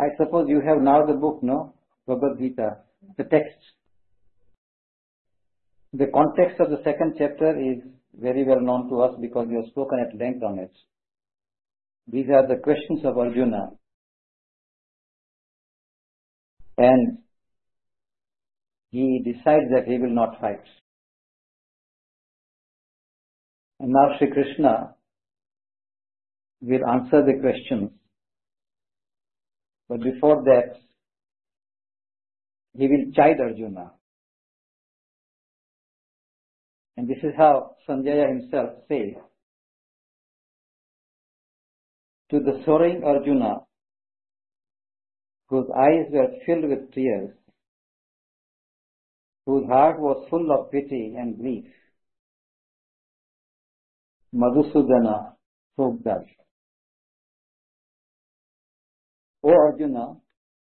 I suppose you have now the book, no? Bhagavad Gita, the text. The context of the second chapter is very well known to us because we have spoken at length on it. These are the questions of Arjuna. And he decides that he will not fight. And now Sri Krishna will answer the questions. But before that, he will chide Arjuna. And this is how Sanjaya himself says, to the sorrowing Arjuna, whose eyes were filled with tears, whose heart was full of pity and grief, Madhusudana spoke thus. O Arjuna,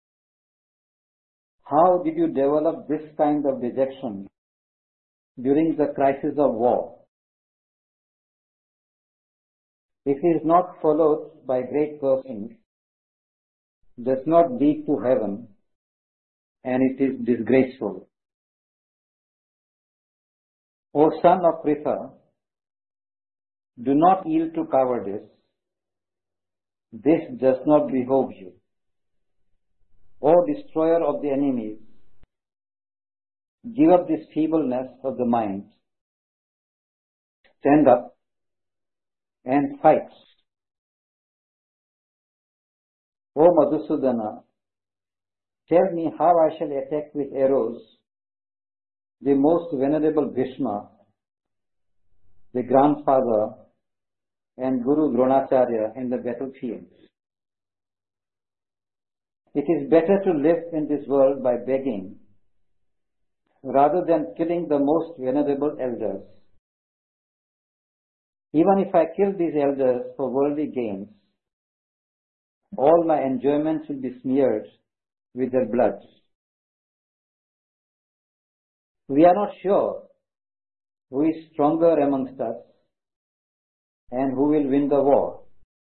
how did you develop this kind of dejection during the crisis of war? If it is not followed by great persons, does not lead to heaven, and it is disgraceful. O son of Pritha, do not yield to cowardice. This does not behove you. O destroyer of the enemies, give up this feebleness of the mind. Stand up and fight. O Madhusudana, tell me how I shall attack with arrows the most venerable Bhishma, the grandfather and Guru Dronacharya in the battlefield. It is better to live in this world by begging rather than killing the most venerable elders. Even if I kill these elders for worldly gains, all my enjoyments will be smeared with their blood. We are not sure who is stronger amongst us and who will win the war.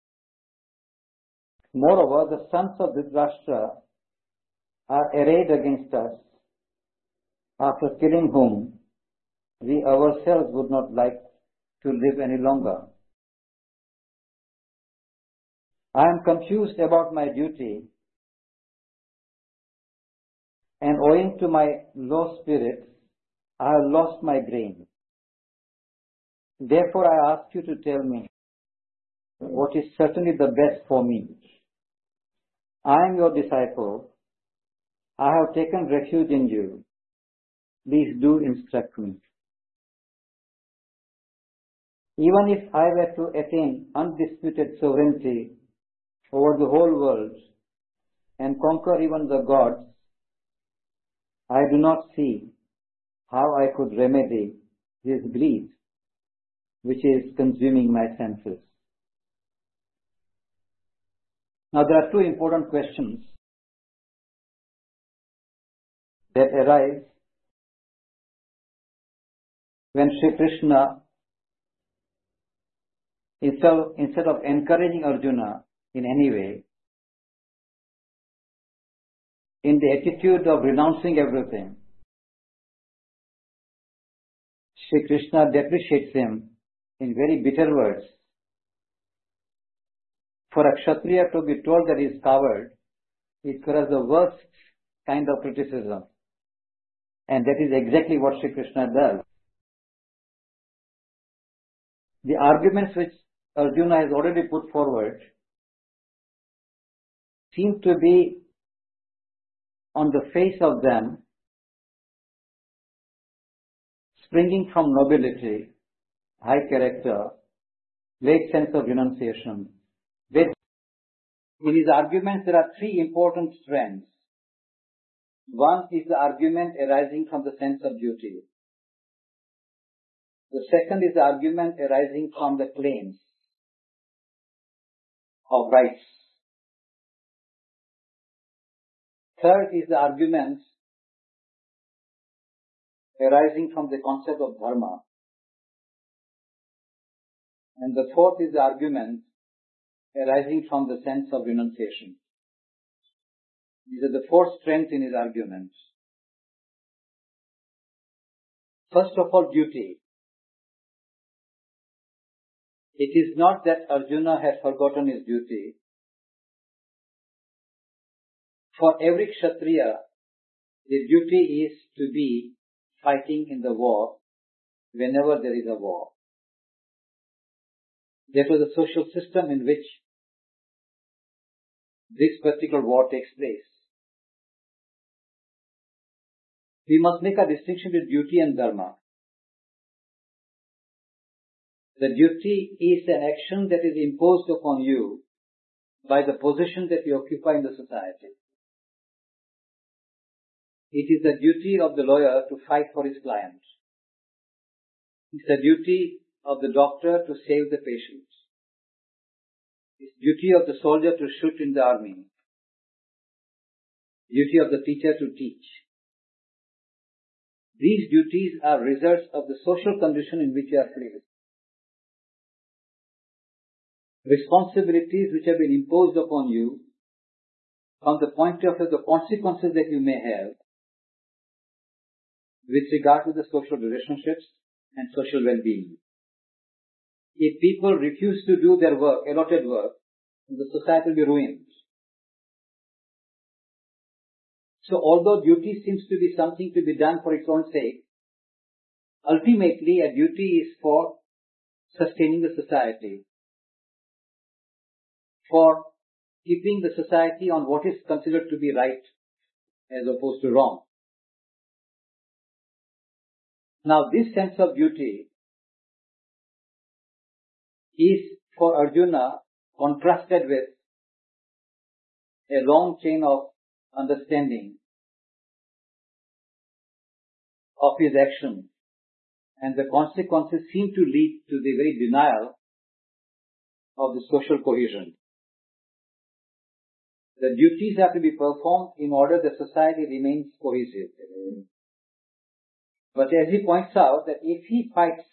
Moreover, the sons of Dhritarashtra are arrayed against us, after killing whom we ourselves would not like to live any longer. I am confused about my duty, and owing to my low spirit, I have lost my brain. Therefore, I ask you to tell me what is certainly the best for me. I am your disciple. I have taken refuge in you. Please do instruct me. Even if I were to attain undisputed sovereignty over the whole world and conquer even the gods, I do not see how I could remedy this greed which is consuming my senses. Now there are two important questions that arise when Sri Krishna, instead of encouraging Arjuna in any way, in the attitude of renouncing everything, Sri Krishna depreciates him in very bitter words. For a Kshatriya to be told that he is coward is perhaps the worst kind of criticism. And that is exactly what Sri Krishna does. The arguments which Arjuna has already put forward seem to be, on the face of them, springing from nobility, high character, great sense of renunciation. In his arguments, there are three important strands. One is the argument arising from the sense of duty. The second is the argument arising from the claims of rights. Third is the argument arising from the concept of dharma. And the fourth is the argument arising from the sense of renunciation. These are the four strengths in his arguments. First of all, duty. It is not that Arjuna had forgotten his duty. For every Kshatriya, the duty is to be fighting in the war whenever there is a war. That was the social system in which this particular war takes place. We must make a distinction between duty and dharma. The duty is an action that is imposed upon you by the position that you occupy in the society. It is the duty of the lawyer to fight for his client. It's the duty of the doctor to save the patient. It's the duty of the soldier to shoot in the army. Duty of the teacher to teach. These duties are results of the social condition in which you are placed. Responsibilities which have been imposed upon you from the point of view of the consequences that you may have with regard to the social relationships and social well-being. If people refuse to do their work, allotted work, the society will be ruined. So although duty seems to be something to be done for its own sake, ultimately a duty is for sustaining the society, for keeping the society on what is considered to be right as opposed to wrong. Now this sense of duty is for Arjuna contrasted with a long chain of understanding of his action, and the consequences seem to lead to the very denial of the social cohesion. The duties have to be performed in order that society remains cohesive. But as he points out, that if he fights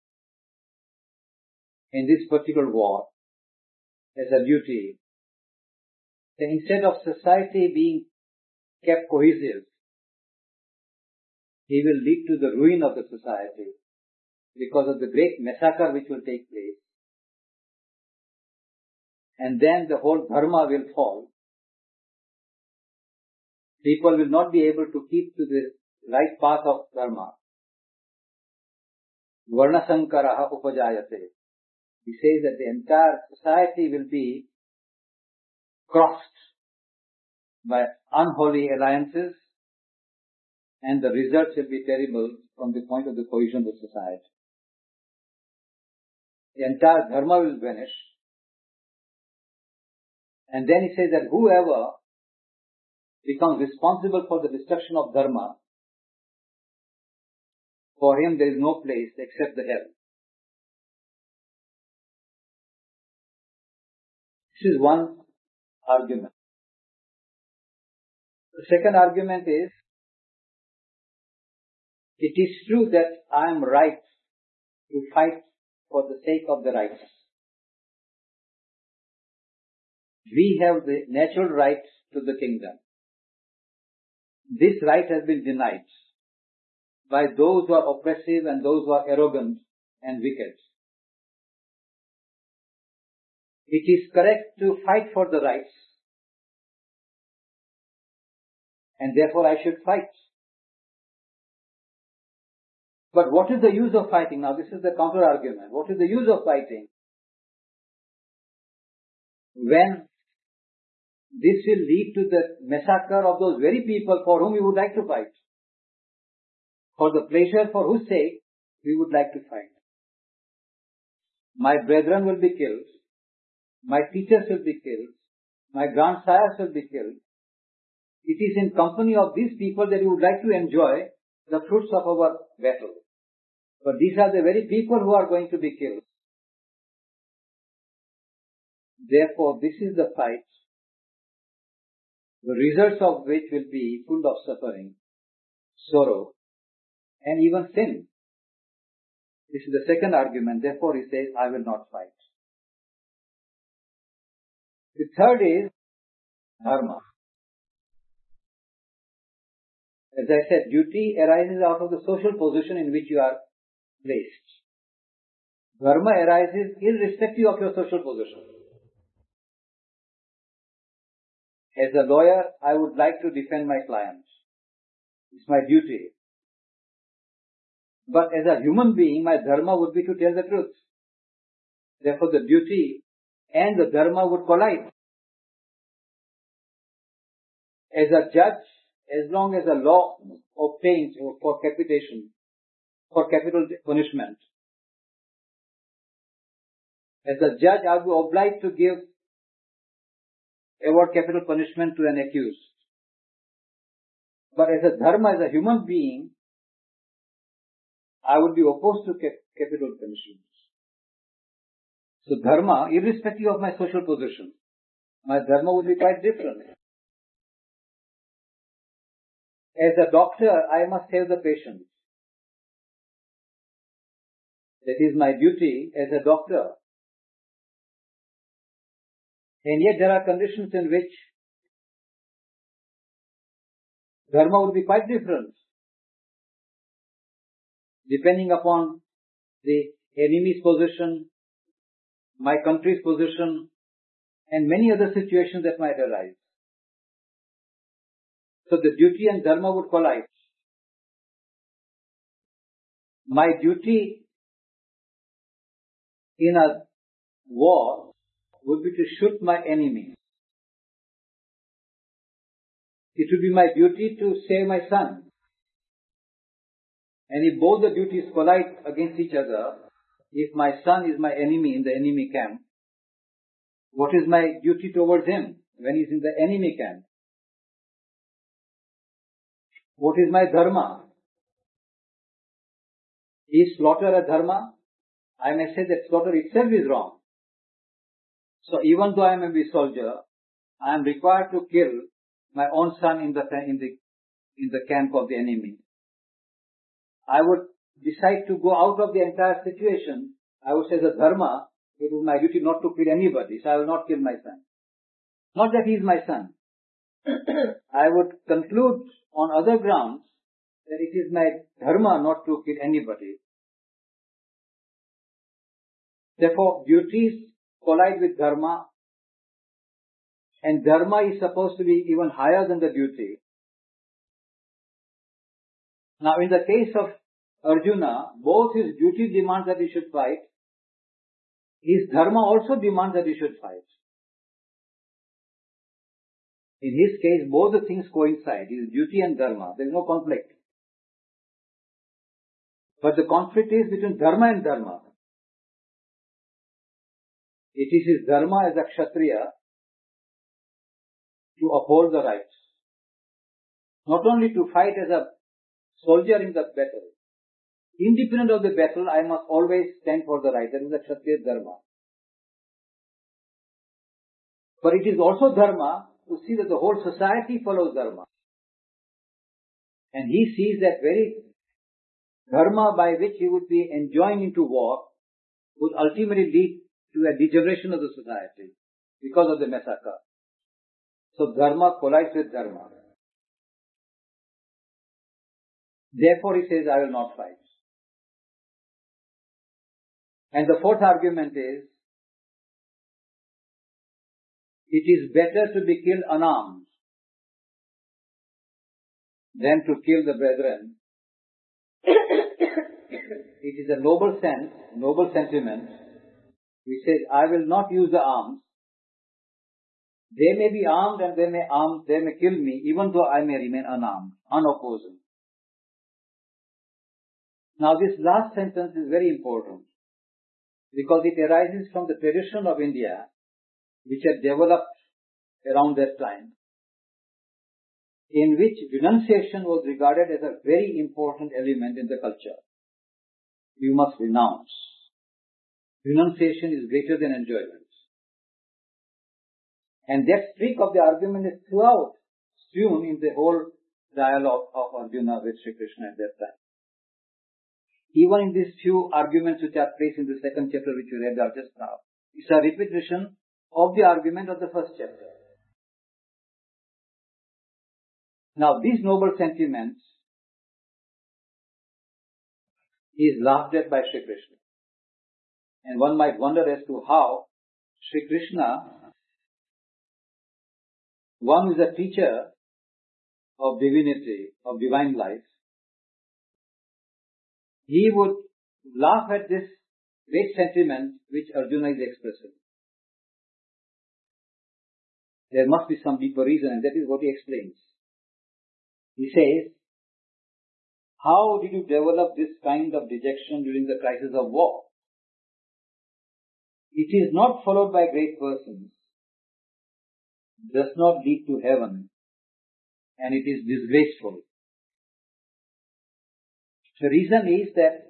in this particular war as a duty, then instead of society being kept cohesive, he will lead to the ruin of the society because of the great massacre which will take place. And then the whole dharma will fall. People will not be able to keep to the right path of dharma. Varna sankaraha upajayate. He says that the entire society will be crossed by unholy alliances, and the results will be terrible from the point of the cohesion of the society. The entire dharma will vanish. And then he says that whoever becomes responsible for the destruction of dharma, for him there is no place except the hell. This is one argument. The second argument is, it is true that I am right to fight for the sake of the rights. We have the natural right to the kingdom. This right has been denied by those who are oppressive and those who are arrogant and wicked. It is correct to fight for the rights, and therefore I should fight. But what is the use of fighting? Now this is the counter argument. What is the use of fighting when this will lead to the massacre of those very people for whom we would like to fight? For the pleasure for whose sake we would like to fight. My brethren will be killed. My teachers will be killed. My grandsires will be killed. It is in company of these people that we would like to enjoy the fruits of our battle. But these are the very people who are going to be killed. Therefore, this is the fight, the results of which will be full of suffering, sorrow, and even sin. This is the second argument. Therefore, he says, I will not fight. The third is dharma. As I said, duty arises out of the social position in which you are placed. Dharma arises irrespective of your social position. As a lawyer, I would like to defend my clients. It's my duty. But as a human being, my dharma would be to tell the truth. Therefore, the duty and the dharma would collide. As a judge, as long as a law obtains for capitation, for capital punishment, as a judge, I will be obliged to award capital punishment to an accused. But as a dharma, as a human being, I would be opposed to capital punishment. So dharma, irrespective of my social position, my dharma would be quite different. As a doctor, I must save the patient. That is my duty as a doctor. And yet there are conditions in which dharma would be quite different, depending upon the enemy's position, my country's position, and many other situations that might arise. So the duty and dharma would collide. My duty in a war would be to shoot my enemy. It would be my duty to save my son. And if both the duties collide against each other, if my son is my enemy in the enemy camp, what is my duty towards him when he is in the enemy camp? What is my dharma? Is slaughter a dharma? I may say that slaughter itself is wrong. So even though I am a soldier, I am required to kill my own son in the camp of the enemy. I would decide to go out of the entire situation. I would say the dharma, it is my duty not to kill anybody, so I will not kill my son. Not that he is my son. I would conclude on other grounds that it is my dharma not to kill anybody. Therefore, duties collide with dharma, and dharma is supposed to be even higher than the duty. Now, in the case of Arjuna, both his duty demands that he should fight, his dharma also demands that he should fight. In his case, both the things coincide, his duty and dharma. There is no conflict. But the conflict is between dharma and dharma. It is his dharma as a Kshatriya to uphold the rights. Not only to fight as a soldier in the battle. Independent of the battle, I must always stand for the right. That is the Kshatriya dharma. But it is also dharma to see that the whole society follows dharma. And he sees that very dharma by which he would be enjoined into war would ultimately lead to a degeneration of the society because of the massacre. So dharma collides with dharma. Therefore he says, I will not fight. And the fourth argument is, it is better to be killed unarmed than to kill the brethren. It is a noble sentiment, which says, I will not use the arms. They may be armed and they may kill me, even though I may remain unarmed, unopposed. Now this last sentence is very important, because it arises from the tradition of India, which had developed around that time, in which renunciation was regarded as a very important element in the culture. You must renounce. Renunciation is greater than enjoyment. And that streak of the argument is throughout strewn in the whole dialogue of Arjuna with Sri Krishna at that time. Even in these few arguments which are placed in the second chapter which we read out just now, it's a repetition of the argument of the first chapter. Now these noble sentiments is laughed at by Sri Krishna. And one might wonder as to how Sri Krishna, one who is a teacher of divinity, of divine life, he would laugh at this great sentiment which Arjuna is expressing. There must be some deeper reason, and that is what he explains. He says, how did you develop this kind of dejection during the crisis of war? It is not followed by great persons, does not lead to heaven, and it is disgraceful. The reason is that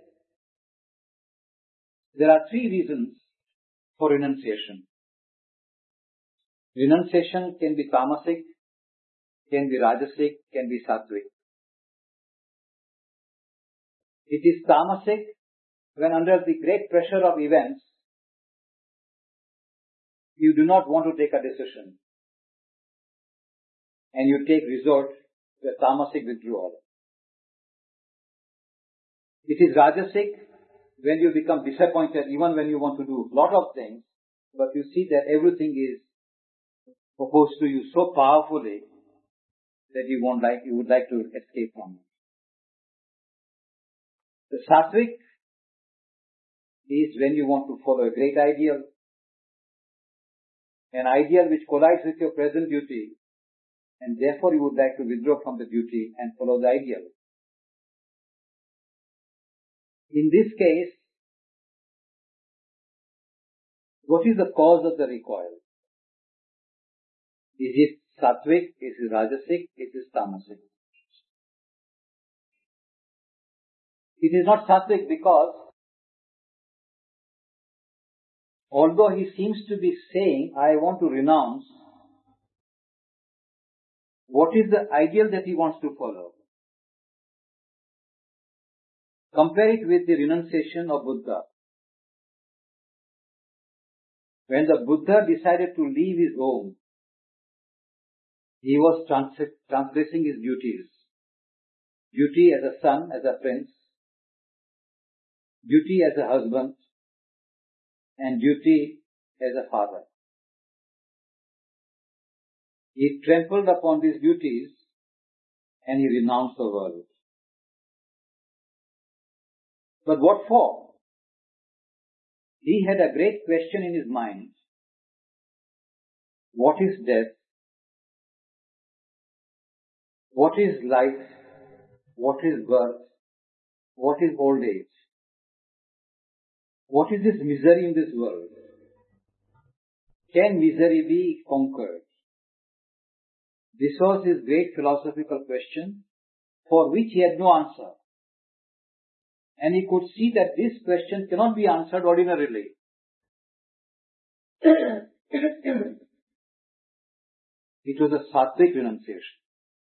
there are three reasons for renunciation. Renunciation can be tamasic, can be rajasic, can be sattvic. It is tamasic when under the great pressure of events, you do not want to take a decision and you take resort to a tamasic withdrawal. It is rajasic when you become disappointed even when you want to do a lot of things, but you see that everything is proposed to you so powerfully that you would like to escape from it. The sattvic is when you want to follow a great ideal, an ideal which collides with your present duty, and therefore you would like to withdraw from the duty and follow the ideal. In this case, what is the cause of the recoil? Is it sattvic? Is it rajasic? Is it tamasic? It is not sattvic because although he seems to be saying, I want to renounce, what is the ideal that he wants to follow? Compare it with the renunciation of Buddha. When the Buddha decided to leave his home, he was transgressing his duties. Duty as a son, as a prince, duty as a husband, and duty as a father. He trampled upon these duties and he renounced the world. But what for? He had a great question in his mind. What is death? What is life? What is birth? What is old age? What is this misery in this world? Can misery be conquered? This was his great philosophical question for which he had no answer. And he could see that this question cannot be answered ordinarily. It was a sattvic renunciation.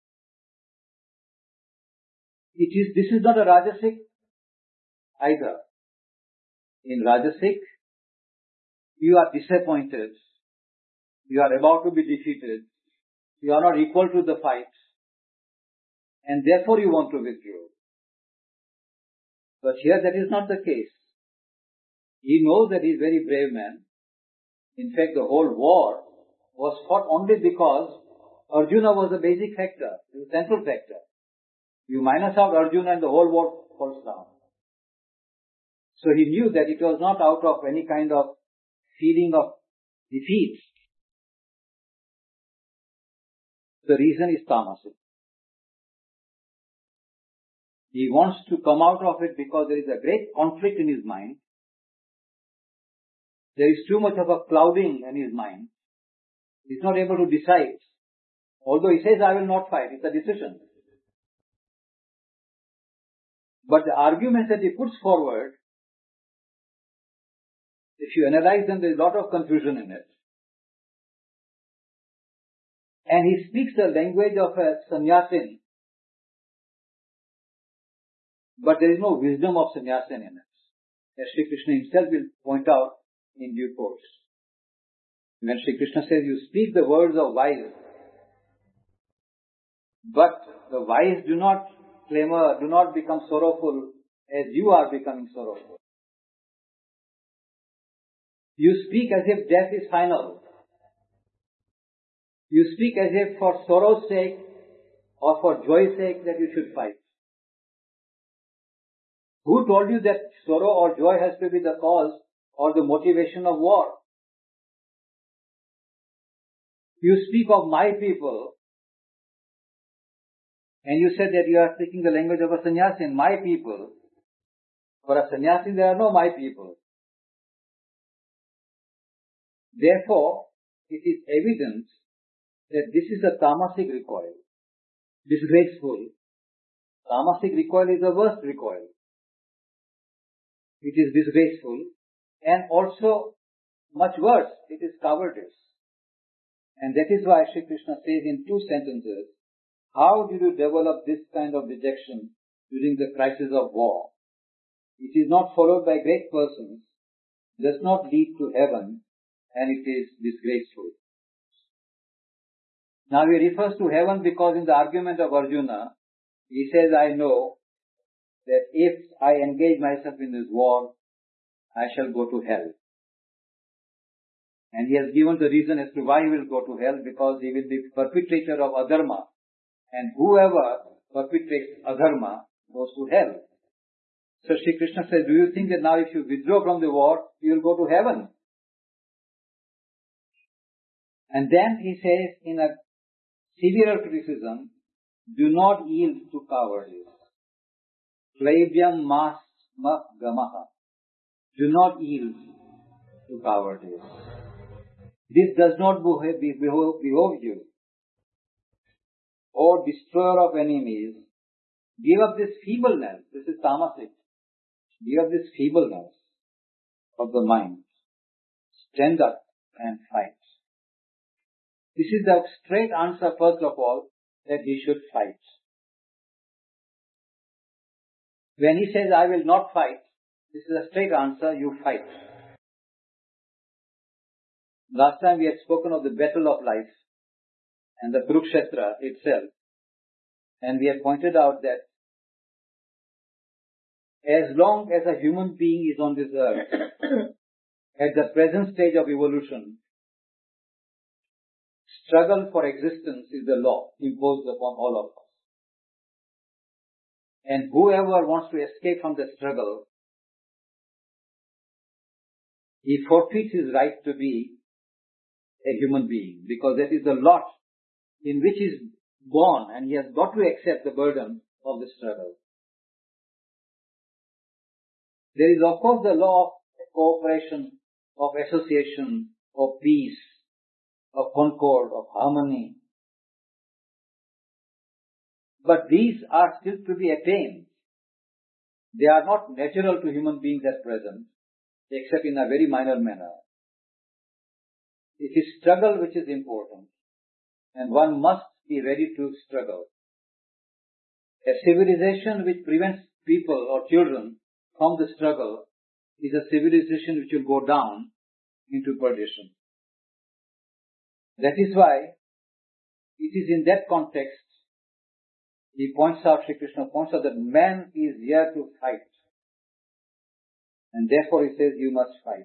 This is not a rajasic either. In rajasic, you are disappointed. You are about to be defeated. You are not equal to the fight. And therefore you want to withdraw. But here that is not the case. He knows that he is a very brave man. In fact, the whole war was fought only because Arjuna was the basic factor, the central factor. You minus out Arjuna and the whole war falls down. So he knew that it was not out of any kind of feeling of defeat. The reason is tamasic. He wants to come out of it because there is a great conflict in his mind. There is too much of a clouding in his mind. He is not able to decide. Although he says, I will not fight, it's a decision. But the arguments that he puts forward, if you analyze them, there is a lot of confusion in it. And he speaks the language of a sannyasin, but there is no wisdom of sannyasin in it, as Sri Krishna himself will point out in due course. When Sri Krishna says, you speak the words of wise, But the wise do not clamor, do not become sorrowful as you are becoming sorrowful. You speak as if death is final. You speak as if for sorrow's sake or for joy's sake that you should fight. Who told you that sorrow or joy has to be the cause or the motivation of war? You speak of my people, and you said that you are speaking the language of a sannyasi, my people. For a sannyasi, there are no my people. Therefore, it is evident that this is a tamasic recoil, disgraceful. Tamasic recoil is the worst recoil. It is disgraceful, and also much worse, it is cowardice. And that is why Sri Krishna says in 2 sentences, how did you develop this kind of dejection during the crisis of war? It is not followed by great persons, does not lead to heaven, and it is disgraceful. Now he refers to heaven because in the argument of Arjuna, he says, I know that if I engage myself in this war, I shall go to hell. And he has given the reason as to why he will go to hell, because he will be perpetrator of adharma. And whoever perpetrates adharma goes to hell. So Sri Krishna says, do you think that now if you withdraw from the war, you will go to heaven? And then he says in a severer criticism, do not yield to cowardice. Klaivyam mas gamaha. Do not yield to cowardice. This does not behove you. O destroyer of enemies, give up this feebleness. This is tamasic. Give up this feebleness of the mind. Stand up and fight. This is the straight answer, first of all, that he should fight. When he says, I will not fight, this is a straight answer, you fight. Last time we had spoken of the battle of life and the Kurukshetra itself, and we had pointed out that as long as a human being is on this earth, at the present stage of evolution, struggle for existence is the law imposed upon all of us. And whoever wants to escape from the struggle, he forfeits his right to be a human being, because that is the lot in which he is born, and he has got to accept the burden of the struggle. There is of course the law of cooperation, of association, of peace, of concord, of harmony. But these are still to be attained. They are not natural to human beings at present, except in a very minor manner. It is struggle which is important, and one must be ready to struggle. A civilization which prevents people or children from the struggle is a civilization which will go down into perdition. That is why it is in that context Sri Krishna points out that man is here to fight. And therefore he says, you must fight.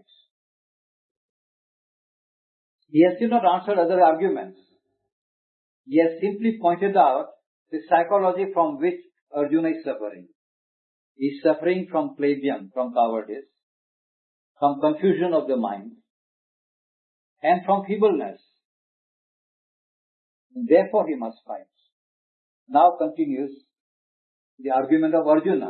He has still not answered other arguments. He has simply pointed out the psychology from which Arjuna is suffering. He is suffering from plebeian, from cowardice, from confusion of the mind, and from feebleness. And therefore he must fight. Now continues the argument of Arjuna.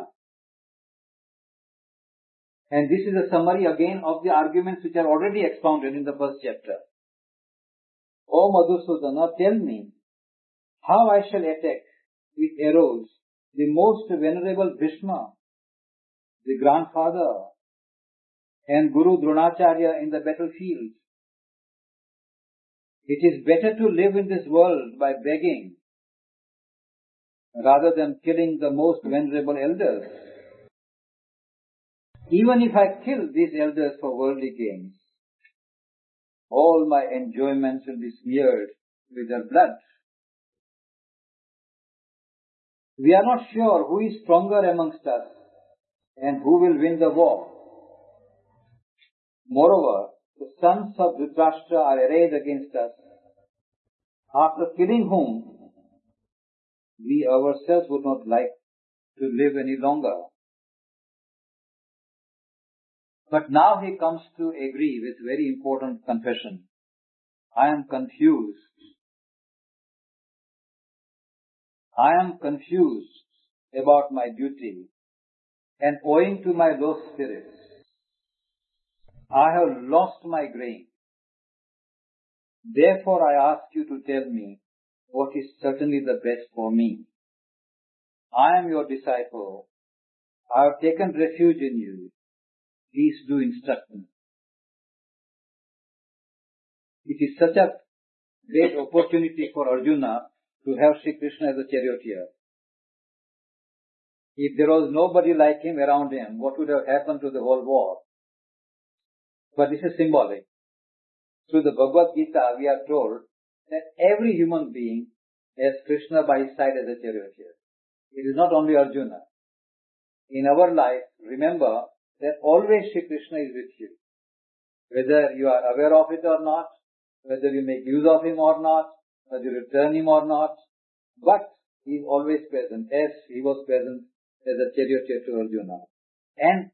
And this is a summary again of the arguments which are already expounded in the first chapter. O Madhusudana, tell me how I shall attack with arrows the most venerable Bhishma, the grandfather, and Guru Dronacharya in the battlefield. It is better to live in this world by begging rather than killing the most venerable elders. Even if I kill these elders for worldly gains, all my enjoyments will be smeared with their blood. We are not sure who is stronger amongst us and who will win the war. Moreover, the sons of Dhritarashtra are arrayed against us, after killing whom we ourselves would not like to live any longer. But now he comes to agree with very important confession. I am confused. I am confused about my duty, and owing to my low spirits, I have lost my grain. Therefore I ask you to tell me what is certainly the best for me. I am your disciple. I have taken refuge in you. Please do instruct me. It is such a great opportunity for Arjuna to have Sri Krishna as a charioteer. If there was nobody like him around him, what would have happened to the whole war? But this is symbolic. Through the Bhagavad Gita, we are told that every human being has Krishna by his side as a charioteer. It is not only Arjuna. In our life, remember that always Shri Krishna is with you. Whether you are aware of it or not, whether you make use of him or not, whether you return him or not, but he is always present, as he was present as a charioteer to Arjuna. And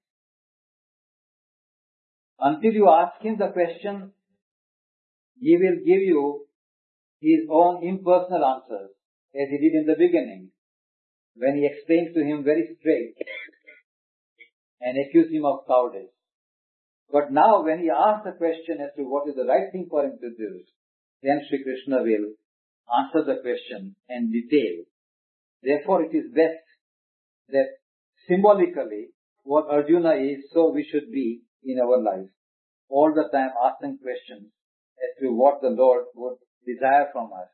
until you ask him the question, he will give you his own impersonal answers, as he did in the beginning, when he explained to him very straight and accused him of cowardice. But now when he asks the question as to what is the right thing for him to do, then Sri Krishna will answer the question and detail. Therefore it is best that symbolically what Arjuna is, so we should be in our life. All the time asking questions as to what the Lord would desire from us.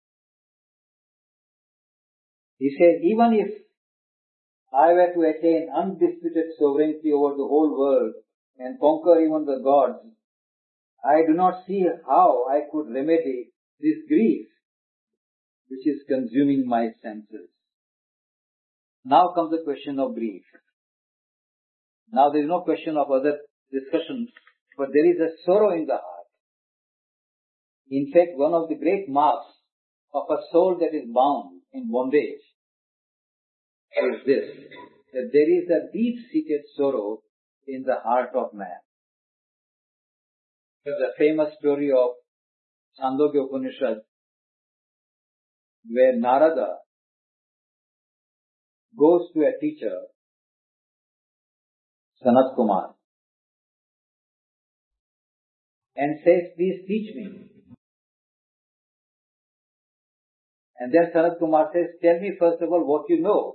He says, even if I were to attain undisputed sovereignty over the whole world and conquer even the gods, I do not see how I could remedy this grief which is consuming my senses. Now comes the question of grief. Now there is no question of other discussions, but there is a sorrow in the heart. In fact, one of the great marks of a soul that is bound in bondage is this, that there is a deep-seated sorrow in the heart of man. There's a famous story of Chandogya Upanishad, where Narada goes to a teacher, Sanat Kumar, and says, please teach me. And then Sanat Kumar says, tell me first of all what you know.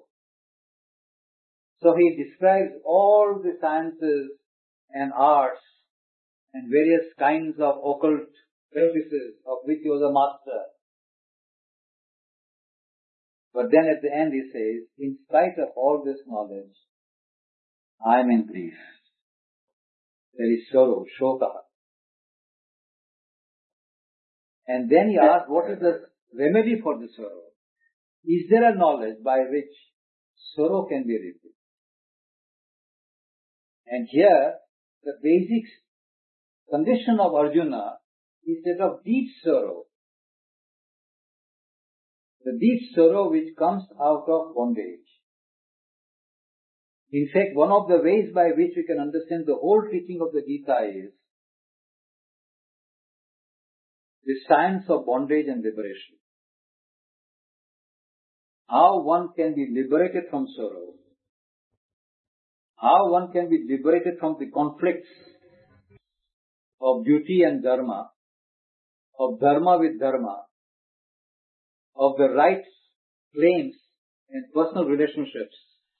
So he describes all the sciences and arts and various kinds of occult practices of which he was a master. But then at the end he says, in spite of all this knowledge, I am in grief. There is sorrow, shoka. And then he asks, what is the remedy for the sorrow? Is there a knowledge by which sorrow can be removed? And here, the basic condition of Arjuna is that of deep sorrow. The deep sorrow which comes out of bondage. In fact, one of the ways by which we can understand the whole teaching of the Gita is the science of bondage and liberation. How one can be liberated from sorrow. How one can be liberated from the conflicts of duty and dharma, of dharma with dharma, of the rights, claims and personal relationships.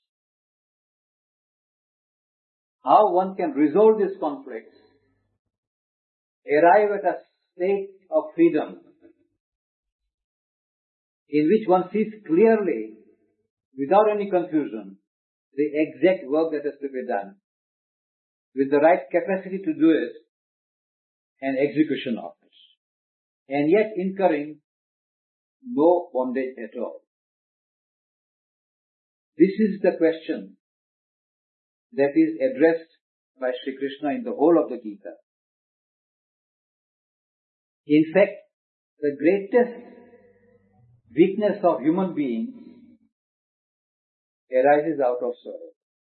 How one can resolve these conflicts, arrive at a state of freedom in which one sees clearly, without any confusion, the exact work that has to be done, with the right capacity to do it, and execution of it, and yet incurring no bondage at all. This is the question that is addressed by Sri Krishna in the whole of the Gita. In fact, the greatest weakness of human beings arises out of sorrow.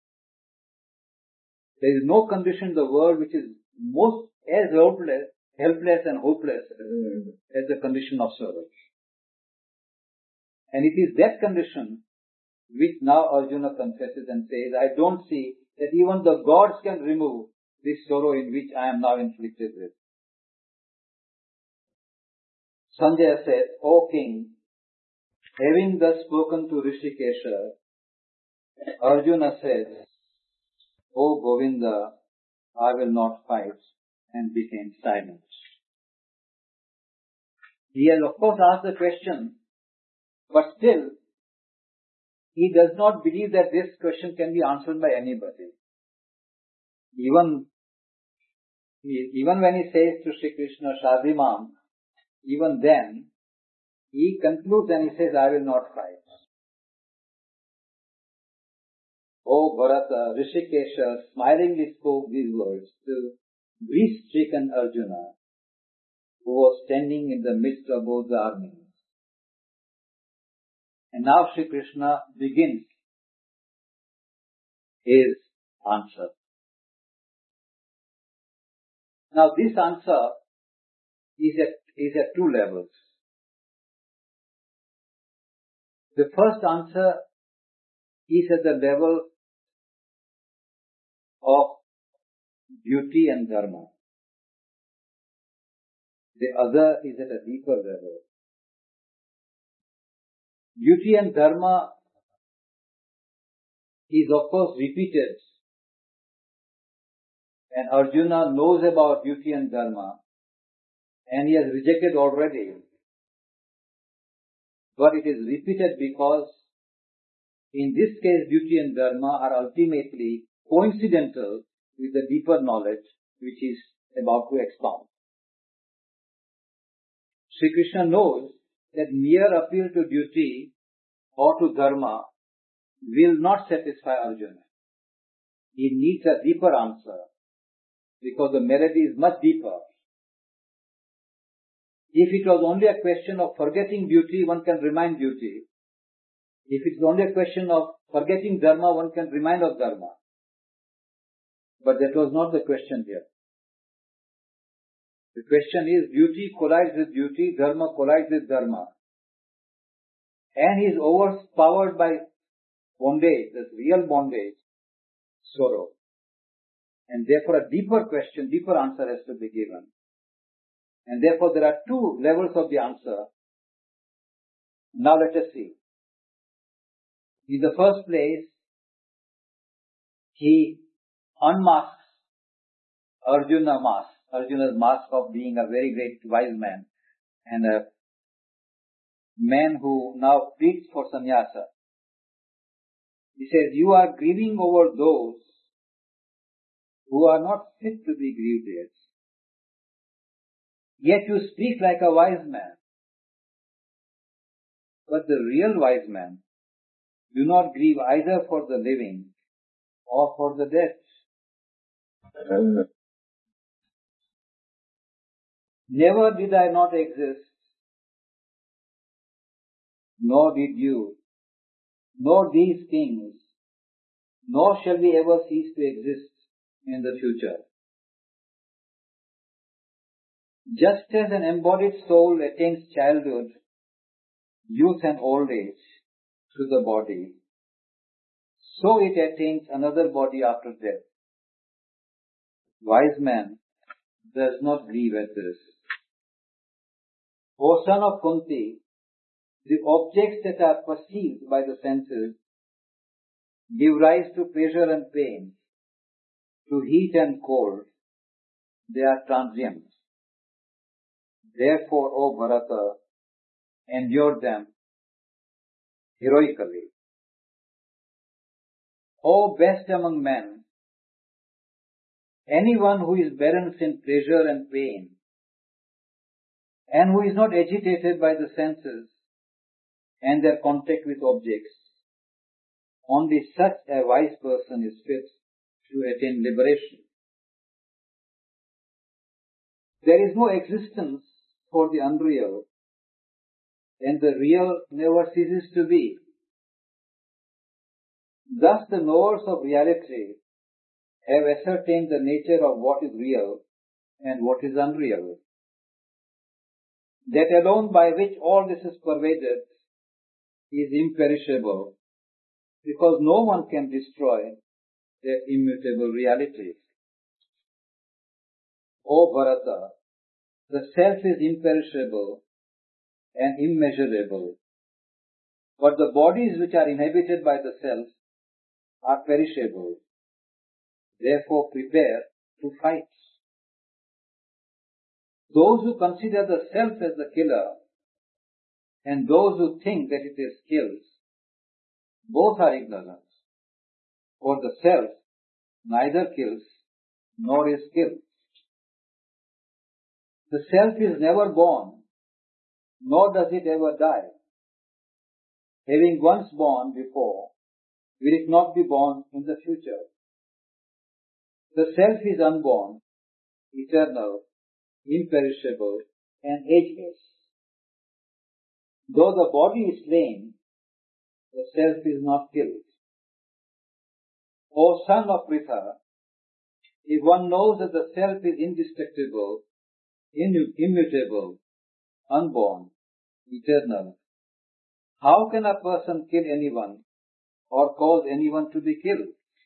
There is no condition in the world which is most as helpless and hopeless as the condition of sorrow. And it is that condition which now Arjuna confesses and says, I don't see that even the gods can remove this sorrow in which I am now inflicted with. Sanjaya says, O king, having thus spoken to Rishikesha, Arjuna says, O Govinda, I will not fight, and became silent. He has of course asked the question, but still he does not believe that this question can be answered by anybody. Even when he says to Sri Krishna, Shadimam, even then he concludes and he says, I will not fight. O Bharata, Rishikesha smilingly spoke these words to grief-stricken Arjuna, who was standing in the midst of both the armies. And now Sri Krishna begins his answer. Now this answer is at two levels. The first answer is at the level of duty and dharma. The other is at a deeper level. Duty and dharma is of course repeated, and Arjuna knows about duty and dharma, and he has rejected already. But it is repeated because in this case duty and dharma are ultimately coincidental with the deeper knowledge which is about to expound. Sri Krishna knows that mere appeal to duty or to dharma will not satisfy Arjuna. He needs a deeper answer because the melody is much deeper. If it was only a question of forgetting duty, one can remind duty. If it's only a question of forgetting dharma, one can remind of dharma. But that was not the question here. The question is, duty collides with duty, dharma collides with dharma. And he is overpowered by bondage, this real bondage, sorrow. And therefore a deeper question, deeper answer has to be given. And therefore there are two levels of the answer. Now let us see. In the first place, he unmasks Arjuna's mask of being a very great wise man and a man who now pleads for sannyasa. He says, you are grieving over those who are not fit to be grieved yet you speak like a wise man. But the real wise men do not grieve either for the living or for the dead. Never did I not exist, nor did you, nor these things, nor shall we ever cease to exist in the future. Just as an embodied soul attains childhood, youth and old age through the body, so it attains another body after death. Wise man does not grieve at this. O son of Kunti, the objects that are perceived by the senses give rise to pleasure and pain, to heat and cold. They are transient. Therefore, O Bharata, endure them heroically. O best among men, anyone who is balanced in pleasure and pain, and who is not agitated by the senses and their contact with objects, Only such a wise person is fit to attain liberation. There is no existence for the unreal, and the real never ceases to be. Thus the knowers of reality have ascertained the nature of what is real and what is unreal. That alone by which all this is pervaded is imperishable, because no one can destroy their immutable realities. O Bharata, the self is imperishable and immeasurable, but the bodies which are inhabited by the self are perishable. Therefore prepare to fight. Those who consider the self as the killer and those who think that it is kills, both are ignorant. For the self neither kills nor is killed. The self is never born, nor does it ever die. Having once born before, will it not be born in the future? The self is unborn, eternal, imperishable, and ageless. Though the body is slain, the self is not killed. O son of Pritha, if one knows that the self is indestructible, immutable, unborn, eternal, how can a person kill anyone or cause anyone to be killed?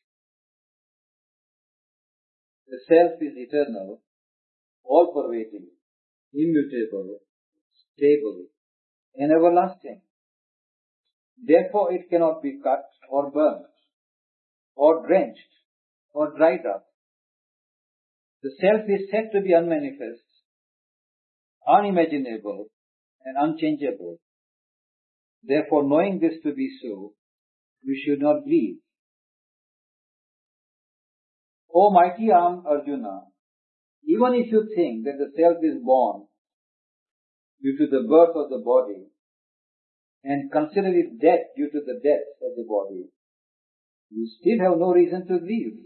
The self is eternal, all-pervading, immutable, stable, and everlasting. Therefore it cannot be cut or burnt, or drenched, or dried up. The self is said to be unmanifest, unimaginable, and unchangeable. Therefore, knowing this to be so, we should not grieve. O mighty armed Arjuna, even if you think that the self is born due to the birth of the body, and consider it dead due to the death of the body, you still have no reason to grieve.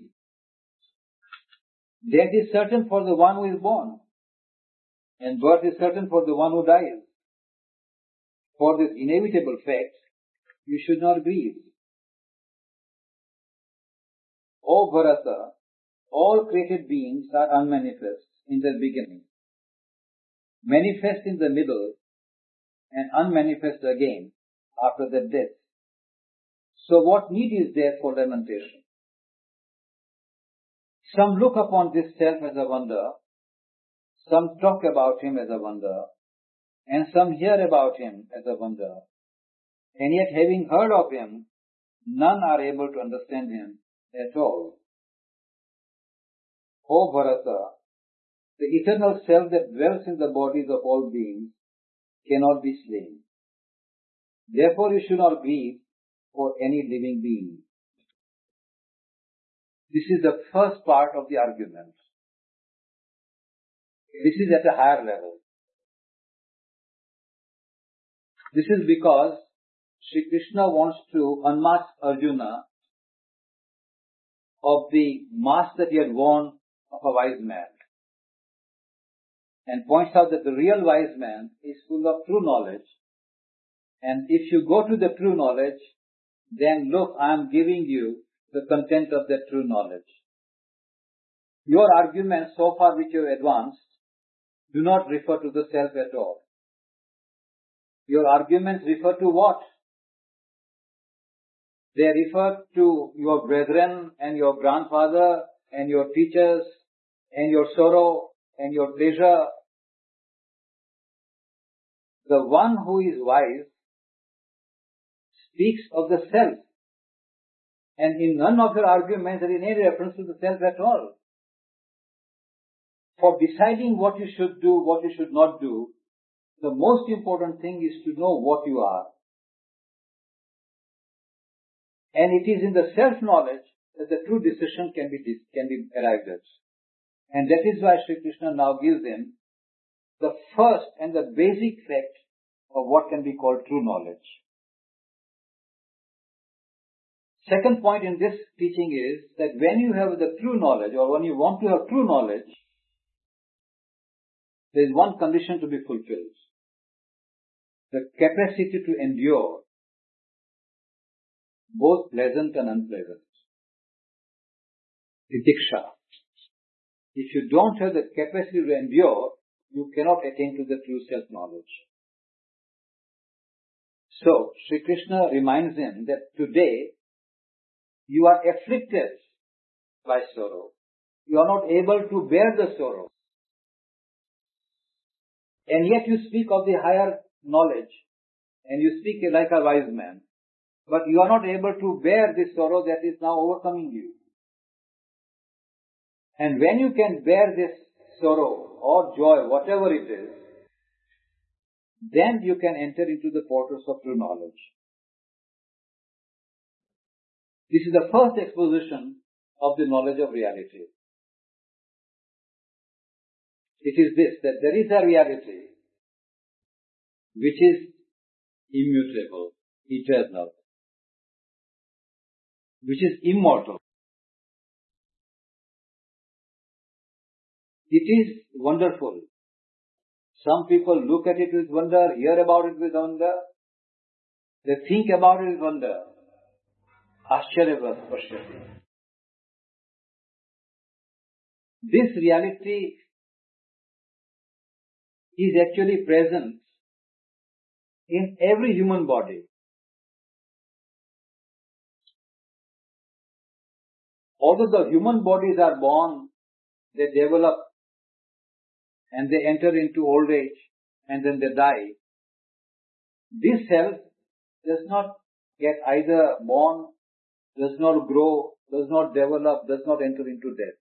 Death is certain for the one who is born, and birth is certain for the one who dies. For this inevitable fact, you should not grieve. O Bharata, all created beings are unmanifest in their beginning, manifest in the middle, and unmanifest again after their death. So what need is there for lamentation? Some look upon this self as a wonder, some talk about him as a wonder, and some hear about him as a wonder, and yet having heard of him, none are able to understand him at all. O Bharata, the eternal self that dwells in the bodies of all beings cannot be slain. Therefore you should not grieve for any living being. This is the first part of the argument. This is at a higher level. This is because Sri Krishna wants to unmask Arjuna of the mask that he had worn of a wise man, and points out that the real wise man is full of true knowledge, and if you go to the true knowledge, then look, I am giving you the content of that true knowledge. Your arguments so far which you have advanced do not refer to the self at all. Your arguments refer to what? They refer to your brethren and your grandfather and your teachers and your sorrow and your pleasure. The one who is wise speaks of the self, and in none of your arguments there is any reference to the self at all. For deciding what you should do, what you should not do, the most important thing is to know what you are. And it is in the self-knowledge that the true decision can be arrived at. And that is why Sri Krishna now gives him the first and the basic fact of what can be called true knowledge. Second point in this teaching is that when you have the true knowledge, or when you want to have true knowledge, there is one condition to be fulfilled. The capacity to endure both pleasant and unpleasant. Titiksha. If you don't have the capacity to endure, you cannot attain to the true self-knowledge. So, Sri Krishna reminds him that today you are afflicted by sorrow. You are not able to bear the sorrow. And yet you speak of the higher knowledge, and you speak like a wise man. But you are not able to bear this sorrow that is now overcoming you. And when you can bear this sorrow or joy, whatever it is, then you can enter into the portals of true knowledge. This is the first exposition of the knowledge of reality. It is this, that there is a reality which is immutable, eternal, which is immortal. It is wonderful. Some people look at it with wonder, hear about it with wonder, they think about it with wonder. Ascharyavat pashyati. This reality is actually present in every human body. Although the human bodies are born, they develop, and they enter into old age, and then they die. This self does not get either born, does not grow, does not develop, does not enter into death.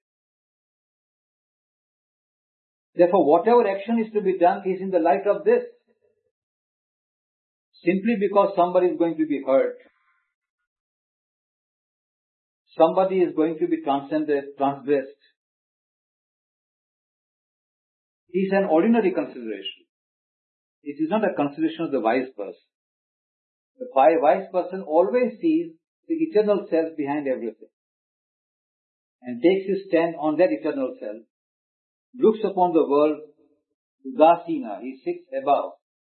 Therefore, whatever action is to be done is in the light of this. Simply because somebody is going to be hurt, somebody is going to be transgressed, is an ordinary consideration. It is not a consideration of the wise person. The wise person always sees the eternal self behind everything and takes his stand on that eternal self, looks upon the world, udasina, he sits above.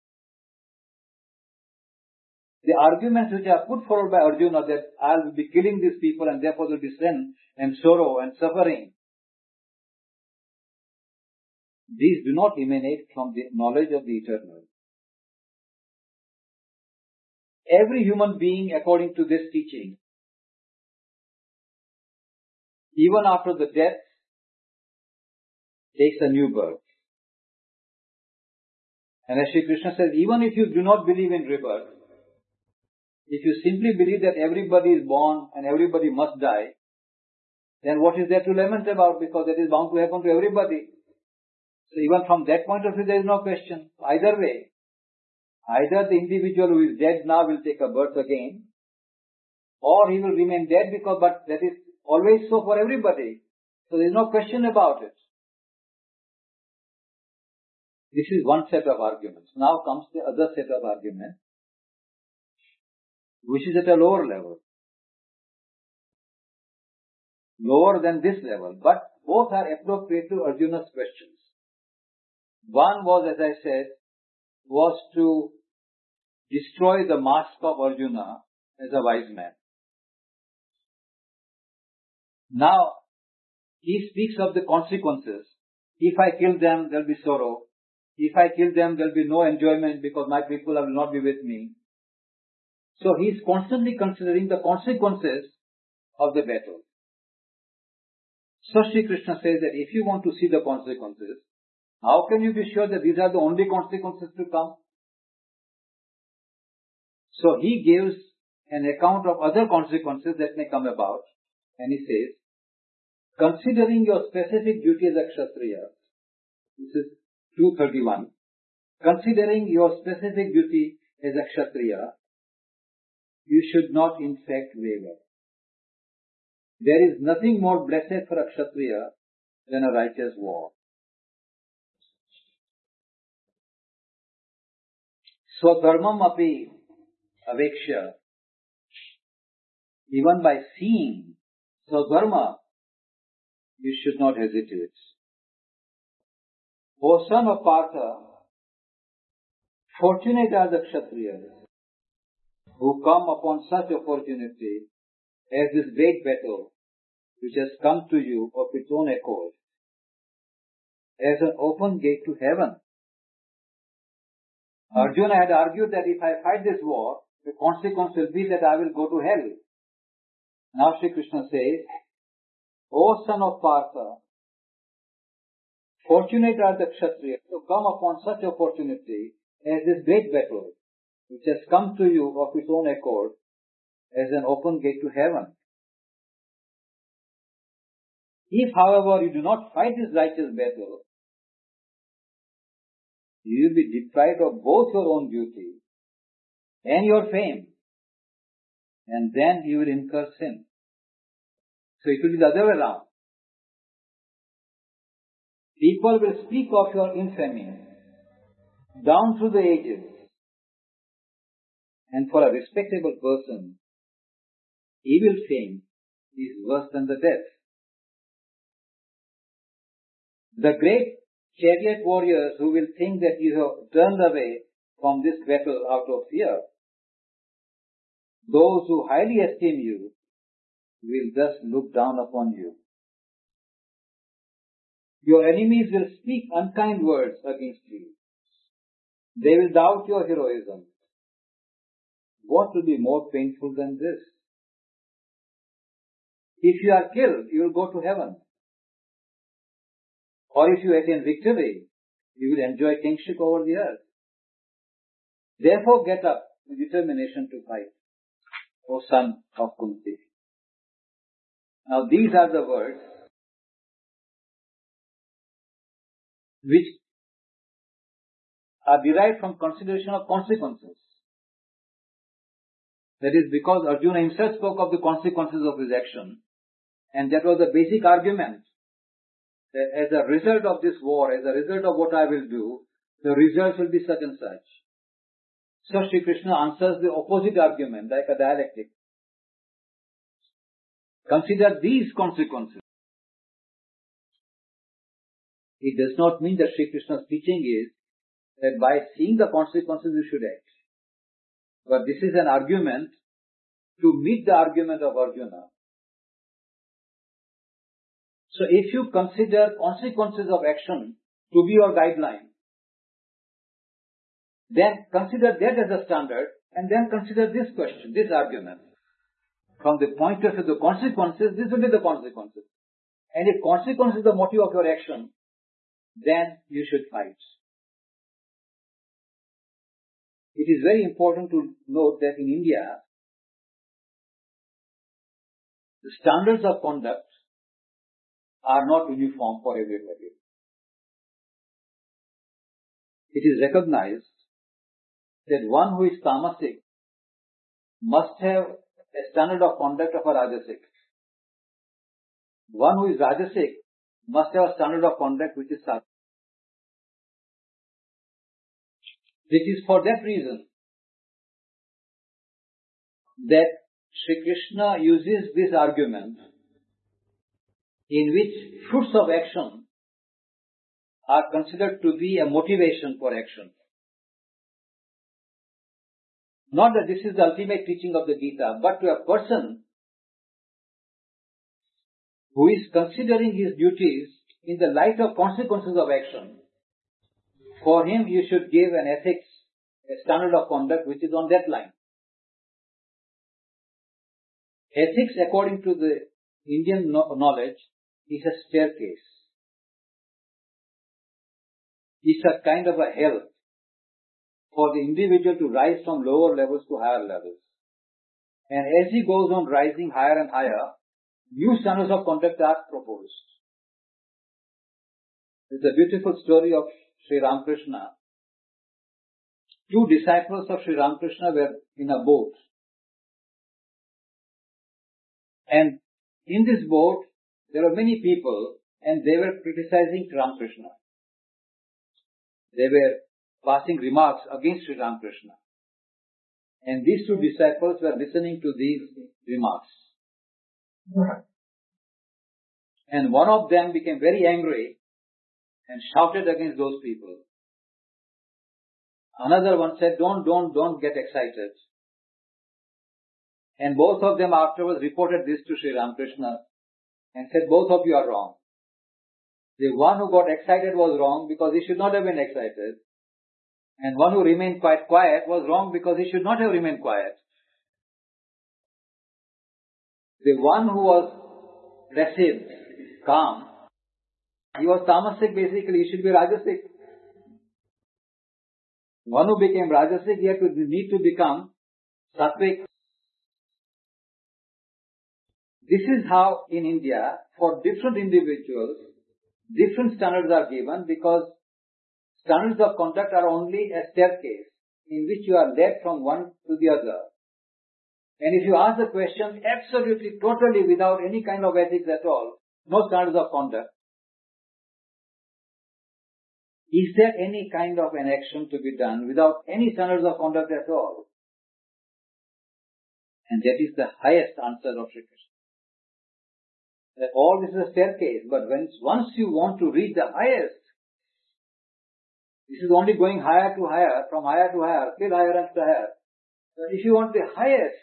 The arguments which are put forward by Arjuna that I will be killing these people and therefore there will be sin and sorrow and suffering, these do not emanate from the knowledge of the eternal. Every human being, according to this teaching, even after the death, takes a new birth. And as Sri Krishna says, even if you do not believe in rebirth, if you simply believe that everybody is born and everybody must die, then what is there to lament about? Because that is bound to happen to everybody. So even from that point of view, there is no question. Either way, either the individual who is dead now will take a birth again, or he will remain dead but that is always so for everybody. So there is no question about it. This is one set of arguments. Now comes the other set of arguments, which is at a lower level. Lower than this level, but both are appropriate to Arjuna's questions. One was, as I said, was to destroy the mask of Arjuna as a wise man. Now, he speaks of the consequences. If I kill them, there will be sorrow. If I kill them, there will be no enjoyment because my people will not be with me. So he is constantly considering the consequences of the battle. So Sri Krishna says that if you want to see the consequences, how can you be sure that these are the only consequences to come? So he gives an account of other consequences that may come about, and he says, considering your specific duty as a Kshatriya, this is 231, considering your specific duty as a Kshatriya, you should not in fact waver. There is nothing more blessed for a Kshatriya than a righteous war. Swadharmam api avekshya even by seeing Swadharma, you should not hesitate. O son of Partha, fortunate are the Kshatriyas who come upon such opportunity as this great battle which has come to you of its own accord, as an open gate to heaven. Arjuna had argued that if I fight this war, the consequence will be that I will go to hell. Now Sri Krishna says, O son of Partha, fortunate are the Kshatriyas who come upon such opportunity as this great battle, which has come to you of its own accord, as an open gate to heaven. If, however, you do not fight this righteous battle, you will be deprived of both your own beauty and your fame, and then you will incur sin. So it will be the other way around. People will speak of your infamy down through the ages, and for a respectable person, evil fame is worse than the death. The great chariot warriors who will think that you have turned away from this battle out of fear, those who highly esteem you will thus look down upon you. Your enemies will speak unkind words against you. They will doubt your heroism. What will be more painful than this? If you are killed, you will go to heaven. Or if you attain victory, you will enjoy kingship over the earth. Therefore get up with determination to fight, O son of Kunti. Now these are the words which are derived from consideration of consequences. That is because Arjuna himself spoke of the consequences of his action, and that was the basic argument, that as a result of this war, as a result of what I will do, the results will be such and such. So Sri Krishna answers the opposite argument like a dialectic. Consider these consequences. It does not mean that Sri Krishna's teaching is that by seeing the consequences you should act. But this is an argument to meet the argument of Arjuna. So if you consider consequences of action to be your guideline, then consider that as a standard, and then consider this question, this argument. From the point of view of the consequences, this will be the consequences. And if consequence is the motive of your action, then you should fight. It is very important to note that in India, the standards of conduct are not uniform for everybody. It is recognized that one who is tamasic must have a standard of conduct of a rajasic. One who is rajasic must have a standard of conduct which is sattvic. It is for that reason that Sri Krishna uses this argument in which fruits of action are considered to be a motivation for action. Not that this is the ultimate teaching of the Gita, but to a person who is considering his duties in the light of consequences of action, for him you should give an ethics, a standard of conduct which is on that line. Ethics, according to the Indian knowledge, is a staircase. It's a kind of a hell for the individual to rise from lower levels to higher levels. And as he goes on rising higher and higher, new standards of conduct are proposed. It's a beautiful story of Sri Ramakrishna. Two disciples of Sri Ramakrishna were in a boat. And in this boat, there were many people and they were criticizing Sri Ramakrishna. They were passing remarks against Sri Ramakrishna. And these two disciples were listening to these remarks. And one of them became very angry and shouted against those people. Another one said, don't get excited. And both of them afterwards reported this to Sri Ramakrishna and said, both of you are wrong. The one who got excited was wrong because he should not have been excited. And one who remained quite quiet was wrong because he should not have remained quiet. The one who was passive, calm, he was tamasic basically, he should be rajasic. One who became rajasic, he need to become sattvic. This is how in India, for different individuals, different standards are given because standards of conduct are only a staircase in which you are led from one to the other. And if you ask the question absolutely, totally without any kind of ethics at all, no standards of conduct, is there any kind of an action to be done without any standards of conduct at all? And that is the highest answer of Sri Krishna. That all this is a staircase, but once you want to reach the highest, this is only going higher to higher, from higher to higher, still higher and higher. But if you want the highest,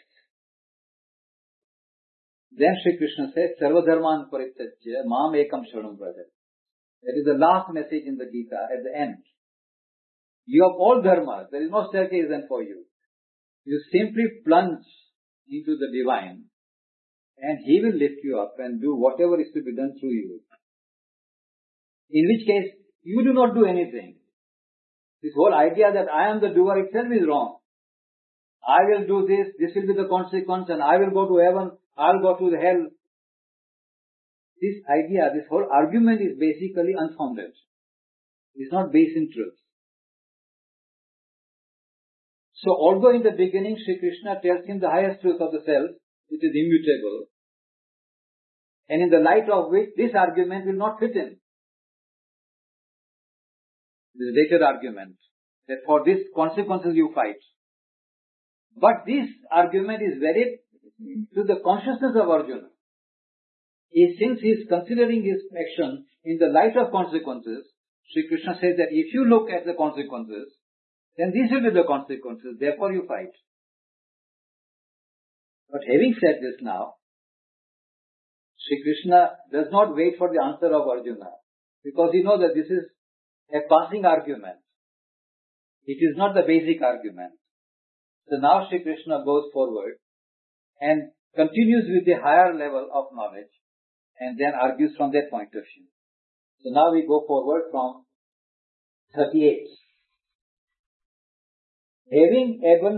then Sri Krishna says, Sarva dharman parityajya mam ekam sharanam vraja. That is the last message in the Gita at the end. You have all dharmas, there is no staircase then for you. You simply plunge into the divine and he will lift you up and do whatever is to be done through you. In which case, you do not do anything. This whole idea that I am the doer itself is wrong. I will do this will be the consequence, and I will go to heaven, I will go to the hell. This idea, this whole argument is basically unfounded. It is not based in truth. So although in the beginning Sri Krishna tells him the highest truth of the self, which is immutable, and in the light of which this argument will not fit in. This later argument, that for this consequences you fight. But this argument is valid to the consciousness of Arjuna. Since he is considering his action in the light of consequences, Sri Krishna says that if you look at the consequences, then these will be the consequences, therefore you fight. But having said this now, Sri Krishna does not wait for the answer of Arjuna, because he knows that this is a passing argument. It is not the basic argument. So now Sri Krishna goes forward and continues with the higher level of knowledge and then argues from that point of view. So now we go forward from 38. Having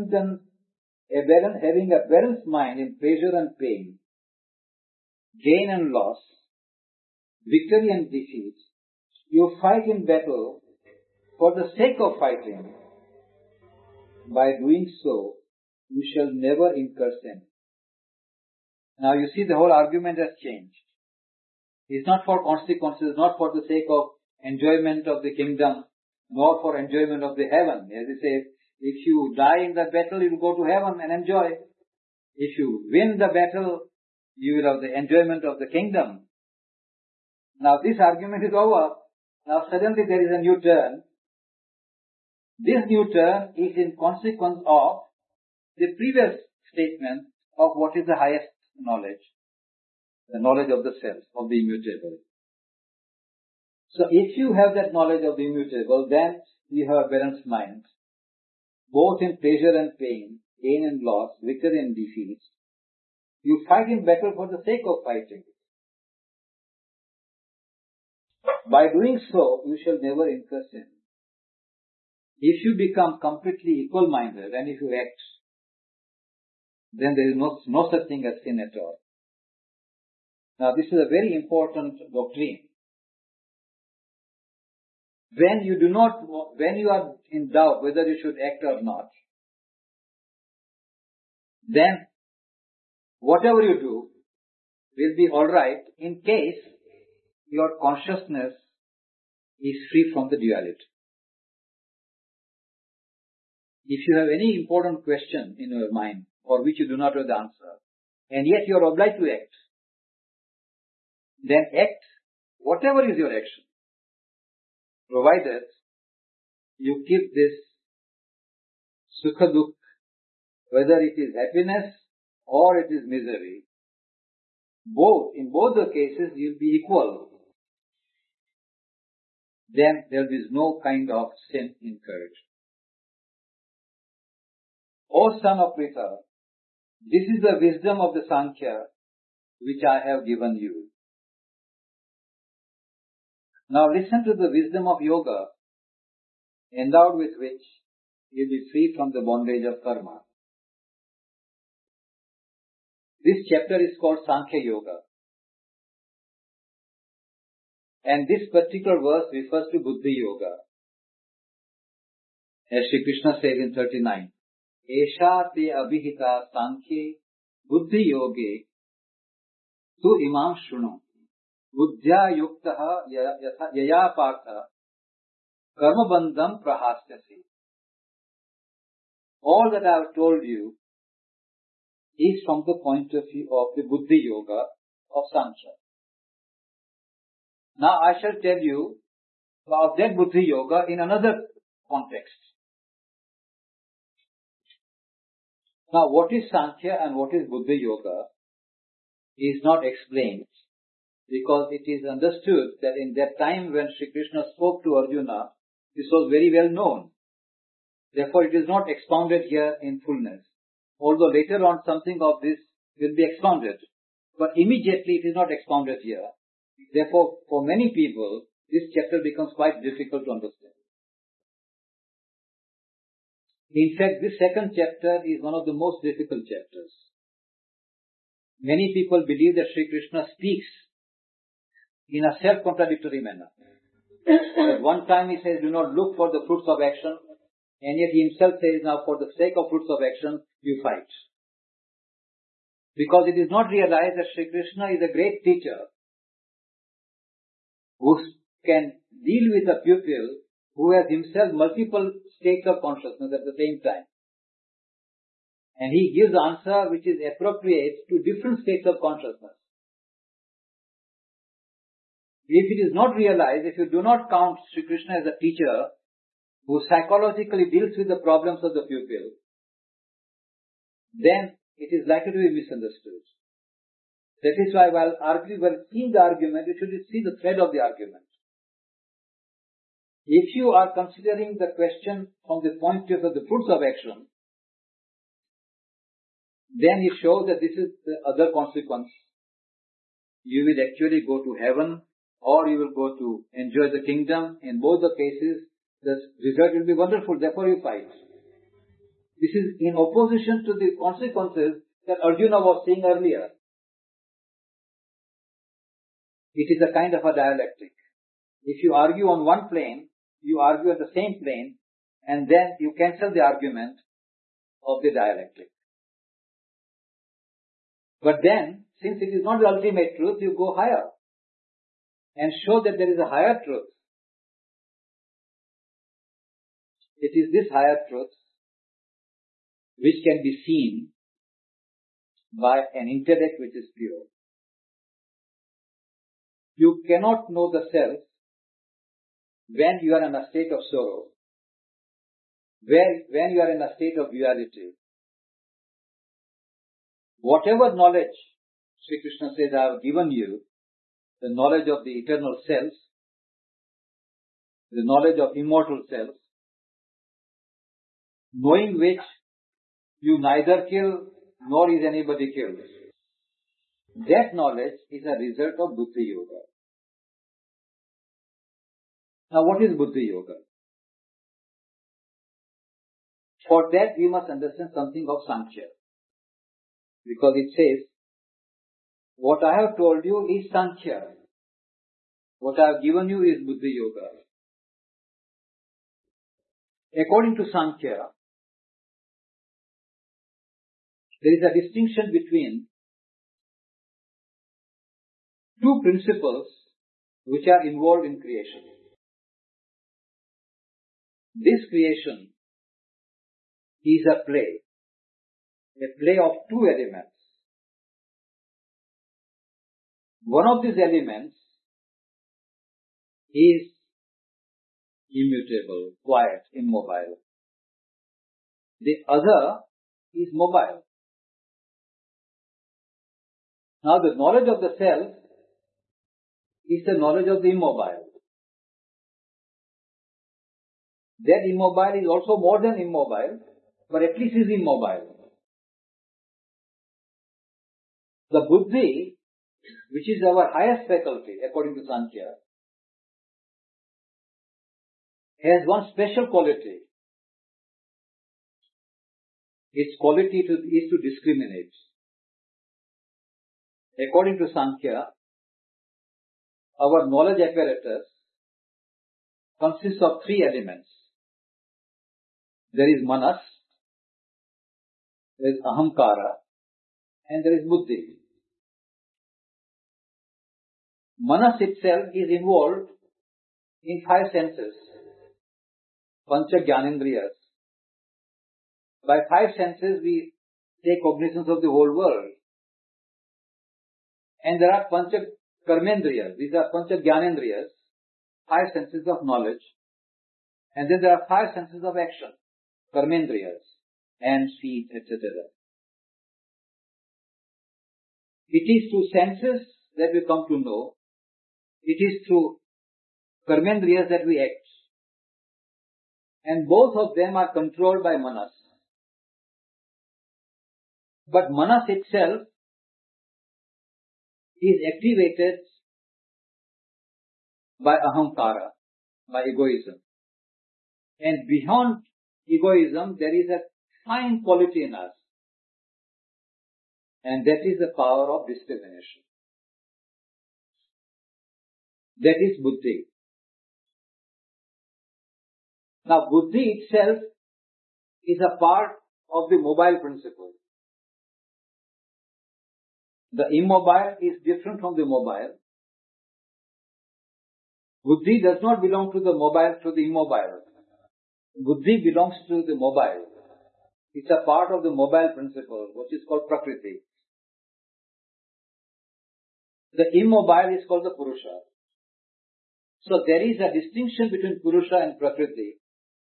a balanced mind in pleasure and pain, gain and loss, victory and defeat, you fight in battle for the sake of fighting. By doing so, you shall never incur sin. Now you see the whole argument has changed. It's not for consequences, not for the sake of enjoyment of the kingdom, nor for enjoyment of the heaven. As he says, if you die in the battle, you will go to heaven and enjoy. If you win the battle, you will have the enjoyment of the kingdom. Now this argument is over. Now suddenly there is a new turn. This new turn is in consequence of the previous statement of what is the highest knowledge. The knowledge of the self, of the immutable. So if you have that knowledge of the immutable, then you have a balanced mind, both in pleasure and pain, gain and loss, victory and defeat. You fight in battle for the sake of fighting. By doing so, you shall never incur sin. If you become completely equal-minded and if you act, then there is no such thing as sin at all. Now this is a very important doctrine. When you are in doubt whether you should act or not, then whatever you do will be alright in case your consciousness is free from the duality. If you have any important question in your mind for which you do not know the answer, and yet you are obliged to act, then act whatever is your action, provided you keep this sukha dukh, whether it is happiness or it is misery, in both the cases you will be equal. Then there is no kind of sin incurred. O son of Pritha, this is the wisdom of the Sankhya which I have given you. Now listen to the wisdom of yoga, endowed with which you will be free from the bondage of karma. This chapter is called Sankhya Yoga. And this particular verse refers to Buddhi Yoga. As Sri Krishna says in 39, Esha te abhihita sankhye buddhi yoge tu imam shunu buddhya yuktaha yaya partha karma bandham prahasyasi. All that I have told you is from the point of view of the Buddhi Yoga of Sankhya. Now I shall tell you about that Buddhi Yoga in another context. Now what is Sankhya and what is Buddhi Yoga is not explained, because it is understood that in that time when Sri Krishna spoke to Arjuna, this was very well known. Therefore it is not expounded here in fullness. Although later on something of this will be expounded, but immediately it is not expounded here. Therefore, for many people, this chapter becomes quite difficult to understand. In fact, this second chapter is one of the most difficult chapters. Many people believe that Sri Krishna speaks in a self-contradictory manner. At one time he says, do not look for the fruits of action, and yet he himself says, now for the sake of fruits of action, you fight. Because it is not realized that Sri Krishna is a great teacher who can deal with a pupil who has himself multiple states of consciousness at the same time. And he gives answer which is appropriate to different states of consciousness. If it is not realized, if you do not count Sri Krishna as a teacher who psychologically deals with the problems of the pupil, then it is likely to be misunderstood. That is why while seeing the argument, you should see the thread of the argument. If you are considering the question from the point of view of the fruits of action, then it shows that this is the other consequence. You will actually go to heaven, or you will go to enjoy the kingdom. In both the cases, the result will be wonderful, therefore you fight. This is in opposition to the consequences that Arjuna was seeing earlier. It is a kind of a dialectic. If you argue on one plane, you argue at the same plane, and then you cancel the argument of the dialectic. But then, since it is not the ultimate truth, you go higher and show that there is a higher truth. It is this higher truth which can be seen by an intellect which is pure. You cannot know the self when you are in a state of sorrow, when you are in a state of duality. Whatever knowledge Sri Krishna says I have given you, the knowledge of the eternal self, the knowledge of immortal self, knowing which you neither kill nor is anybody killed. That knowledge is a result of Buddhi Yoga. Now what is Buddhi Yoga? For that we must understand something of Sankhya. Because it says, what I have told you is Sankhya. What I have given you is Buddhi Yoga. According to Sankhya, there is a distinction between two principles which are involved in creation. This creation is a play of two elements. One of these elements is immutable, quiet, immobile. The other is mobile. Now the knowledge of the self is the knowledge of the immobile. That immobile is also more than immobile, but at least is immobile. The buddhi, which is our highest faculty according to Sankhya, has one special quality. Its quality is to discriminate. According to Sankhya, our knowledge apparatus consists of three elements. There is manas, there is ahamkara, and there is buddhi. Manas itself is involved in five senses, pancha jnanendriyas. By five senses we take cognizance of the whole world. And there are pancha karmendriyas, these are pancha jnanendriyas, five senses of knowledge. And then there are five senses of action, karmendriyas, hands, feet, etc. It is through senses that we come to know. It is through karmendriyas that we act. And both of them are controlled by manas. But manas itself is activated by ahamkara, by egoism. And beyond egoism, there is a fine quality in us. And that is the power of discrimination. That is buddhi. Now, buddhi itself is a part of the mobile principle. The immobile is different from the mobile. Buddhi does not belong to the mobile, to the immobile. Buddhi belongs to the mobile. It's a part of the mobile principle, which is called prakriti. The immobile is called the purusha. So there is a distinction between purusha and prakriti.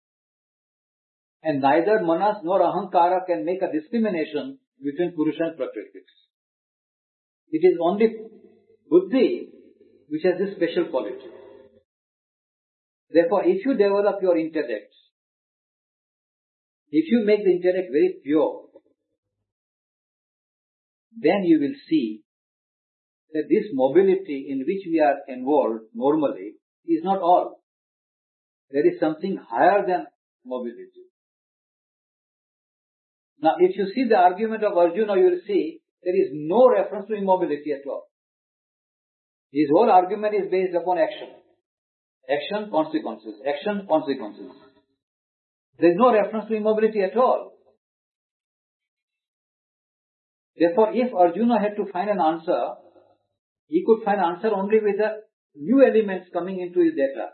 And neither manas nor ahankara can make a discrimination between purusha and prakriti. It is only buddhi which has this special quality. Therefore, if you develop your intellect, if you make the intellect very pure, then you will see that this mobility in which we are involved normally is not all. There is something higher than mobility. Now, if you see the argument of Arjuna, you will see there is no reference to immobility at all. His whole argument is based upon action. Action, consequences. Action, consequences. There is no reference to immobility at all. Therefore, if Arjuna had to find an answer, he could find answer only with the new elements coming into his data.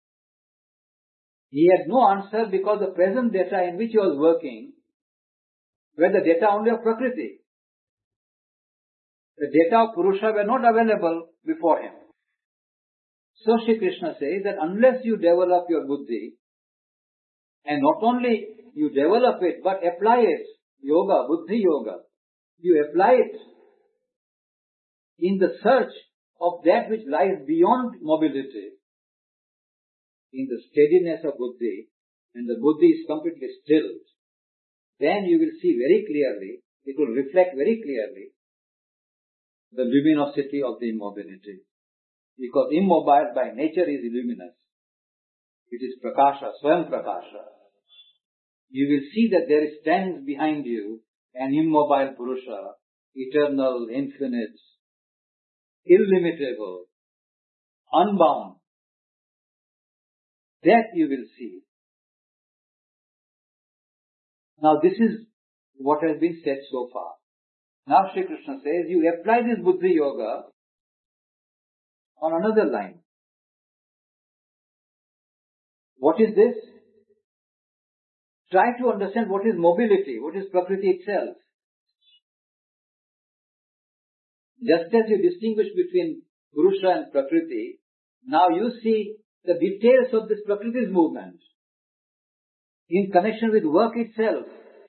He had no answer because the present data in which he was working were the data only of Prakriti. The data of Purusha were not available before him. So Shri Krishna says that unless you develop your buddhi, and not only you develop it, but apply it, yoga, buddhi yoga, you apply it in the search of that which lies beyond mobility, in the steadiness of buddhi, and the buddhi is completely stilled, then you will see very clearly, it will reflect very clearly the luminosity of the immobility. Because immobile by nature is luminous. It is prakasha, swayam prakasha. You will see that there stands behind you an immobile purusha, eternal, infinite, illimitable, unbound. That you will see. Now this is what has been said so far. Now Shri Krishna says, you apply this buddhi yoga on another line. What is this? Try to understand what is mobility, what is Prakriti itself. Just as you distinguish between Purusha and Prakriti, now you see the details of this Prakriti's movement in connection with work itself.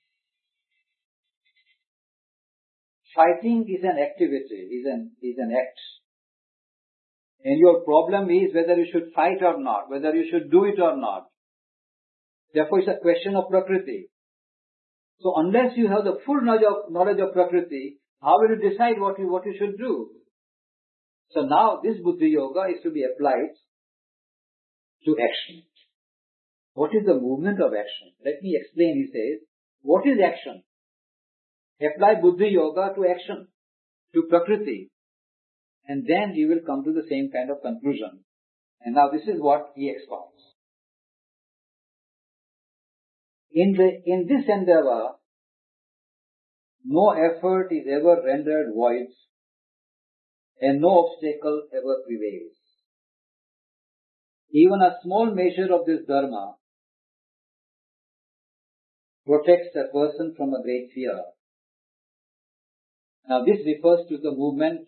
Fighting is an activity, is an act. And your problem is whether you should fight or not, whether you should do it or not. Therefore, it's a question of Prakriti. So unless you have the full knowledge of Prakriti, how will you decide what you should do? So now this Buddhi Yoga is to be applied to action. What is the movement of action? Let me explain, he says. What is action? Apply Buddhi Yoga to action, to Prakriti. And then you will come to the same kind of conclusion. And now this is what he expounds. In this endeavor, no effort is ever rendered void, and no obstacle ever prevails. Even a small measure of this dharma protects a person from a great fear. Now this refers to the movement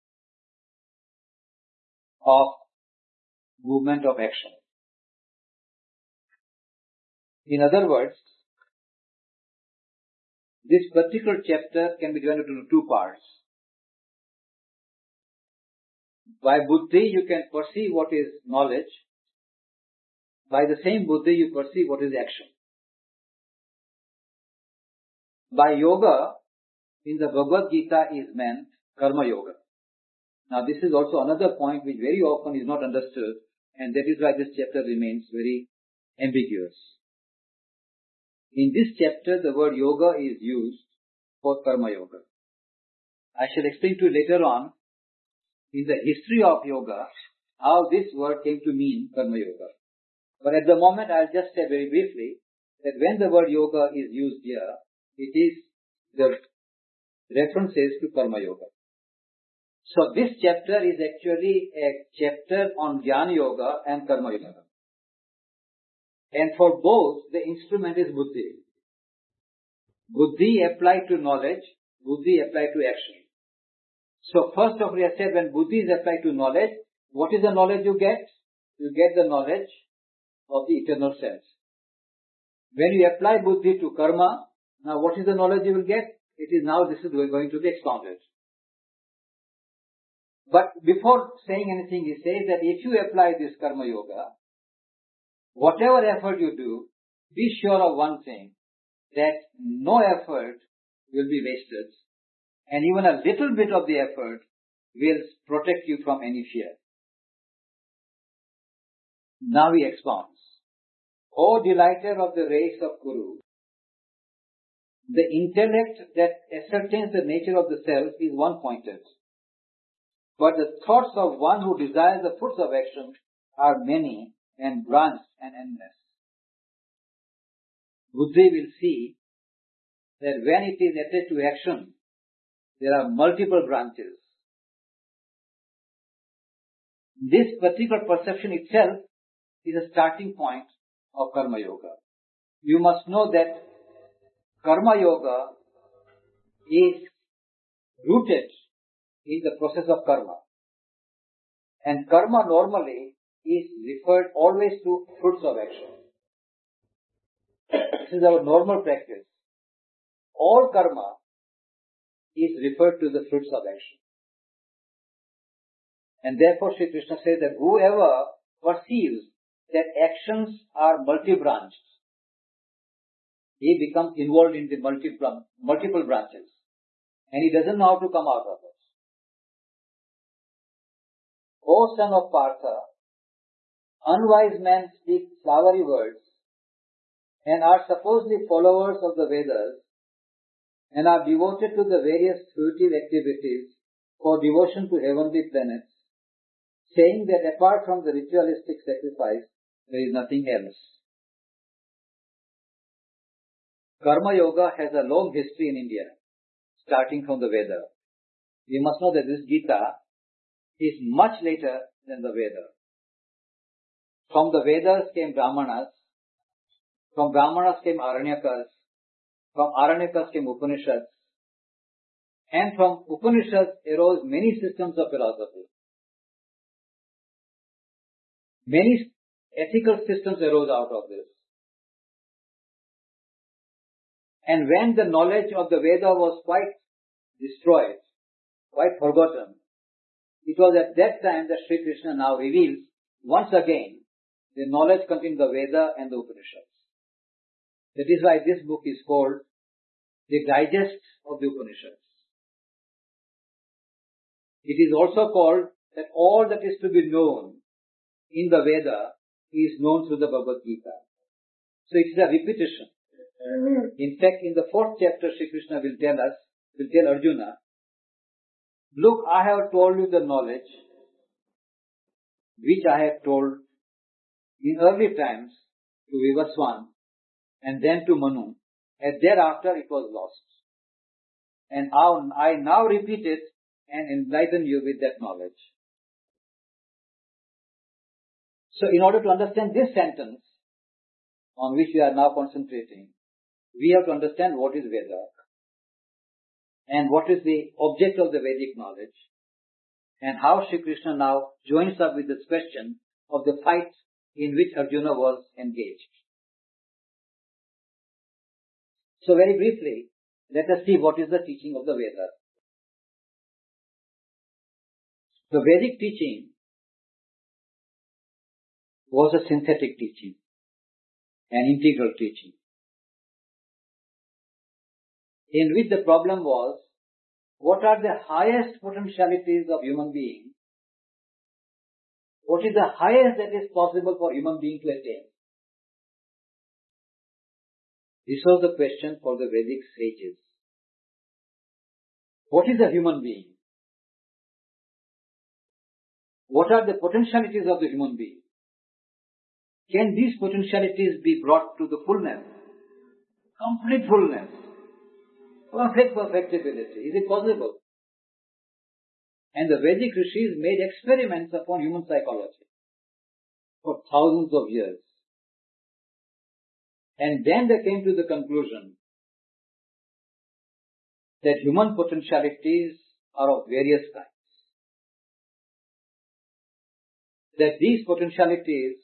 of action. In other words, this particular chapter can be divided into two parts. By buddhi you can perceive what is knowledge. By the same buddhi you perceive what is action. By yoga, in the Bhagavad Gita is meant karma yoga. Now this is also another point which very often is not understood, and that is why this chapter remains very ambiguous. In this chapter the word yoga is used for karma yoga. I shall explain to you later on in the history of yoga how this word came to mean karma yoga. But at the moment I'll just say very briefly that when the word yoga is used here, it is the references to karma yoga. So this chapter is actually a chapter on Jnana Yoga and Karma Yoga. And for both, the instrument is buddhi. Buddhi applied to knowledge, buddhi applied to action. So first of all, I said when buddhi is applied to knowledge, what is the knowledge you get? You get the knowledge of the eternal sense. When you apply buddhi to karma, now what is the knowledge you will get? This is going to be expounded. But before saying anything, he says that if you apply this karma yoga, whatever effort you do, be sure of one thing, that no effort will be wasted, and even a little bit of the effort will protect you from any fear. Now he expounds. O delighter of the race of Kuru, the intellect that ascertains the nature of the self is one-pointed. But the thoughts of one who desires the fruits of action are many and branched and endless. Buddhi will see that when it is attached to action, there are multiple branches. This particular perception itself is a starting point of Karma Yoga. You must know that Karma Yoga is rooted in the process of karma. And karma normally is referred always to fruits of action. This is our normal practice. All karma is referred to the fruits of action. And therefore Sri Krishna says that whoever perceives that actions are multi-branched, he becomes involved in the multiple branches. And he doesn't know how to come out of it. O son of Partha, unwise men speak flowery words and are supposedly followers of the Vedas and are devoted to the various fruitive activities for devotion to heavenly planets, saying that apart from the ritualistic sacrifice, there is nothing else. Karma Yoga has a long history in India, starting from the Veda. We must know that this Gita is much later than the Veda. From the Vedas came Brahmanas, from Brahmanas came Aranyakas, from Aranyakas came Upanishads, And from Upanishads arose many systems of philosophy. Many ethical systems arose out of this. And when the knowledge of the Veda was quite destroyed, quite forgotten, it was at that time that Sri Krishna now reveals once again the knowledge contained in the Veda and the Upanishads. That is why this book is called the Digest of the Upanishads. It is also called that all that is to be known in the Veda is known through the Bhagavad Gita. So it is a repetition. In fact, in the 4th chapter, Sri Krishna will tell Arjuna, look, I have told you the knowledge which I have told in early times to Vivaswan and then to Manu, and thereafter it was lost. And I now repeat it and enlighten you with that knowledge. So in order to understand this sentence on which we are now concentrating, we have to understand what is Veda and what is the object of the Vedic knowledge and how Sri Krishna now joins up with this question of the fight in which Arjuna was engaged. So very briefly, let us see what is the teaching of the Veda. The Vedic teaching was a synthetic teaching, an integral teaching, in which the problem was, what are the highest potentialities of human being? What is the highest that is possible for human being to attain? This was the question for the Vedic sages. What is a human being? What are the potentialities of the human being? Can these potentialities be brought to the fullness? Complete fullness? Perfect perfectibility. Is it possible? And the Vedic rishis made experiments upon human psychology for thousands of years. And then they came to the conclusion that human potentialities are of various kinds. That these potentialities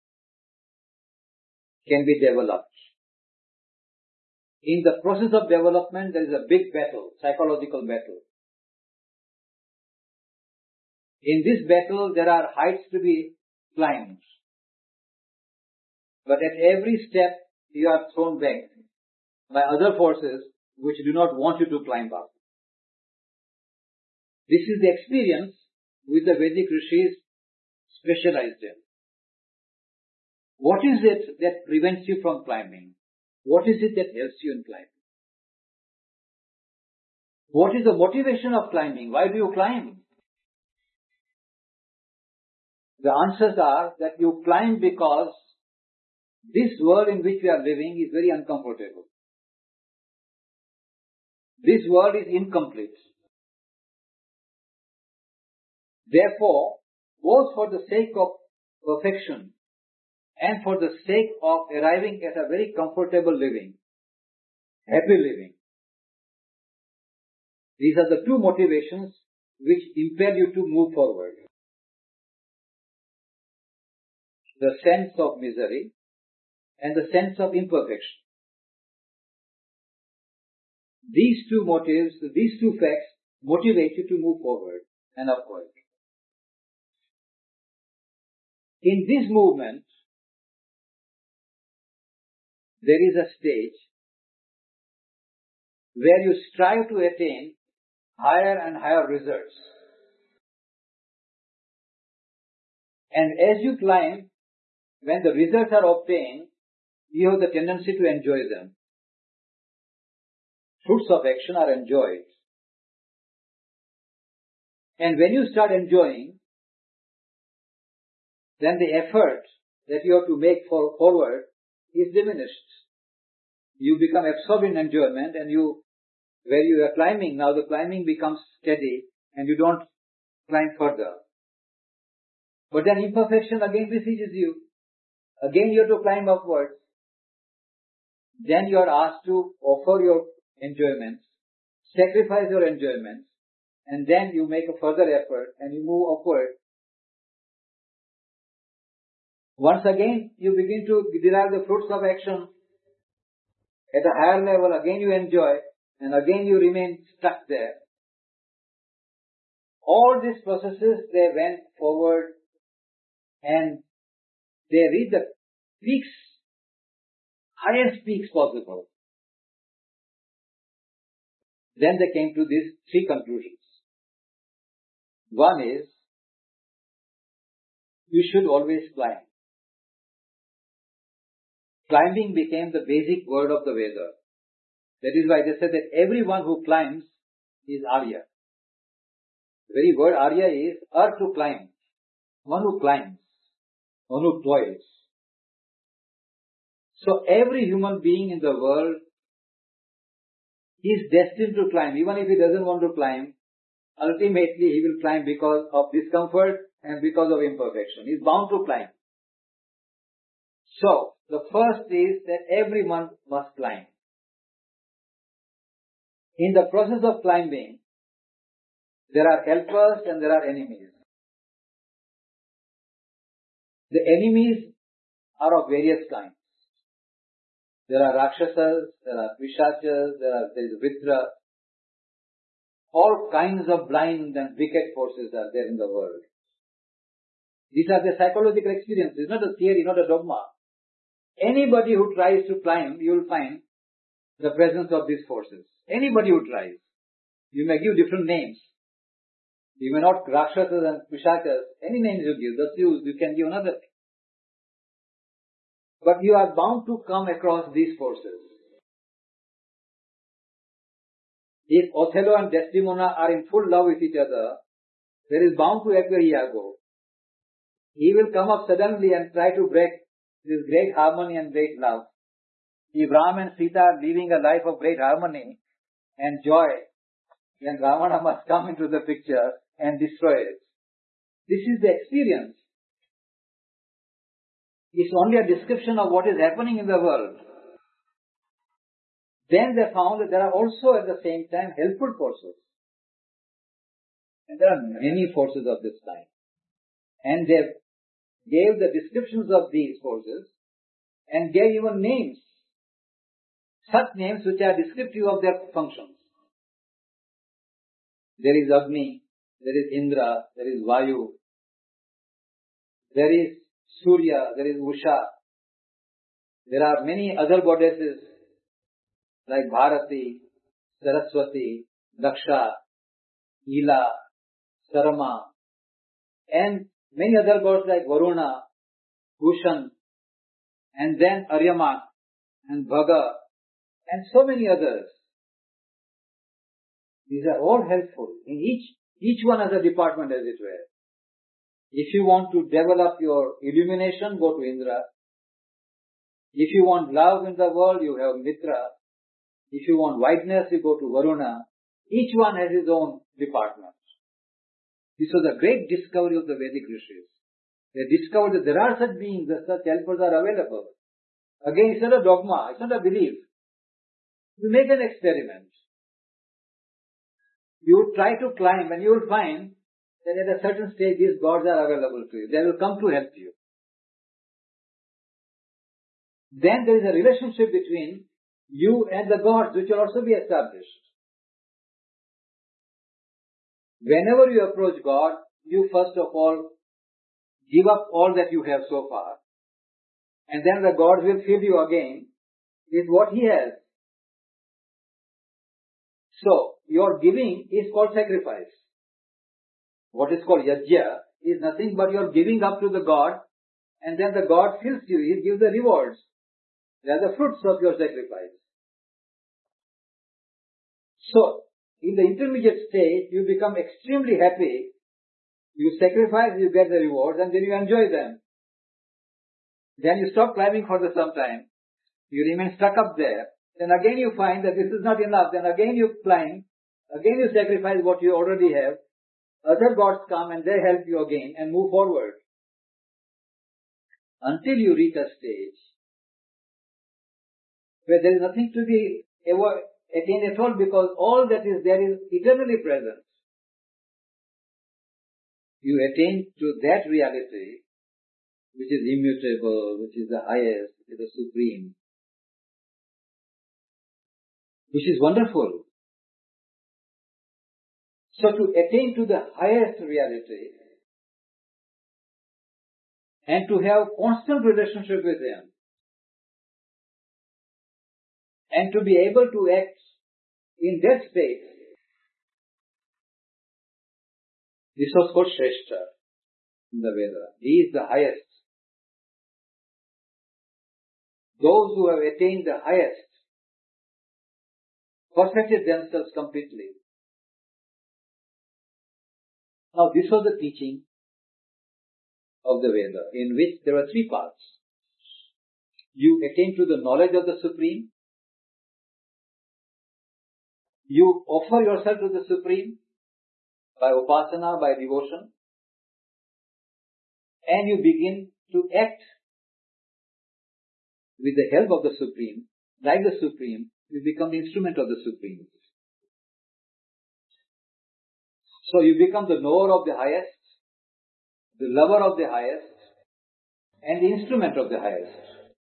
can be developed. In the process of development, there is a big battle, psychological battle. In this battle, there are heights to be climbed. But at every step, you are thrown back by other forces which do not want you to climb up. This is the experience which the Vedic rishis specialized in. What is it that prevents you from climbing? What is it that helps you in climbing? What is the motivation of climbing? Why do you climb? The answers are that you climb because this world in which we are living is very uncomfortable. This world is incomplete. Therefore, both for the sake of perfection and for the sake of arriving at a very comfortable living, happy living, these are the two motivations which impel you to move forward. The sense of misery and the sense of imperfection. These two motives, these two facts motivate you to move forward and upward. In this movement, there is a stage where you strive to attain higher and higher results. And as you climb, when the results are obtained, you have the tendency to enjoy them. Fruits of action are enjoyed. And when you start enjoying, then the effort that you have to make forward is diminished. You become absorbed in enjoyment, and where you are climbing, now the climbing becomes steady and you don't climb further. But then imperfection again besieges you. Again you have to climb upwards. Then you are asked to offer your enjoyments sacrifice your enjoyments, and then you make a further effort and you move upward. Once again, you begin to derive the fruits of action at a higher level. Again you enjoy, and again you remain stuck there. All these processes, they went forward and they reached the peaks, highest peaks possible. Then they came to these three conclusions. One is, you should always climb. Climbing became the basic word of the Veda. That is why they said that everyone who climbs is Arya. The very word Arya is to climb. One who climbs, one who toils. So every human being in the world is destined to climb. Even if he doesn't want to climb, ultimately he will climb because of discomfort and because of imperfection. He is bound to climb. So, the first is that everyone must climb. In the process of climbing, there are helpers and there are enemies. The enemies are of various kinds. There are Rakshasas, there are Pishachas, there is Vitra. All kinds of blind and wicked forces are there in the world. These are the psychological experiences, not a theory, not a dogma. Anybody who tries to climb, you will find the presence of these forces. Anybody who tries. You may give different names. You may not Rakshasas and Pishachas. Any names you give, you can give another thing. But you are bound to come across these forces. If Othello and Desdemona are in full love with each other, there is bound to appear Iago. He will come up suddenly and try to break this great harmony and great love. If Ram and Sita are living a life of great harmony and joy, then Ravana must come into the picture and destroy it. This is the experience. It's only a description of what is happening in the world. Then they found that there are also at the same time helpful forces. And there are many forces of this kind. And they gave the descriptions of these forces and gave even names. Such names which are descriptive of their functions. There is Agni, there is Indra, there is Vayu, there is Surya, there is Usha. There are many other goddesses like Bharati, Saraswati, Daksha, Ila, Sarama, and many other gods like Varuna, Bhushan, and then Aryaman, and Bhaga, and so many others. These are all helpful. In each one has a department, as it were. If you want to develop your illumination, go to Indra. If you want love in the world, you have Mitra. If you want whiteness, you go to Varuna. Each one has his own department. This was a great discovery of the Vedic rishis. They discovered that there are such beings, that such helpers are available. Again, it's not a dogma, it's not a belief. You make an experiment. You try to climb and you will find that at a certain stage these gods are available to you. They will come to help you. Then there is a relationship between you and the gods which will also be established. Whenever you approach God, you first of all give up all that you have so far. And then the gods will fill you again with what He has. So, your giving is called sacrifice. What is called yajna is nothing but your giving up to the God, and then the God fills you. He gives the rewards. They are the fruits of your sacrifice. So, in the intermediate stage, you become extremely happy. You sacrifice, you get the rewards, and then you enjoy them. Then you stop climbing for some time. You remain stuck up there. Then again you find that this is not enough. Then again you climb. Again you sacrifice what you already have. Other gods come and they help you again and move forward. Until you reach a stage where there is nothing to be attain at all because all that is there is eternally present. You attain to that reality which is immutable, which is the highest, which is the supreme, which is wonderful. So to attain to the highest reality and to have constant relationship with Him and to be able to act in that state, this was called Shrestha in the Veda. He is the highest. Those who have attained the highest perfected themselves completely. Now this was the teaching of the Veda, in which there are three parts. You attain to the knowledge of the Supreme. You offer yourself to the Supreme by upasana, by devotion. And you begin to act with the help of the Supreme. Like the Supreme, you become the instrument of the Supreme. So you become the knower of the highest, the lover of the highest, and the instrument of the highest.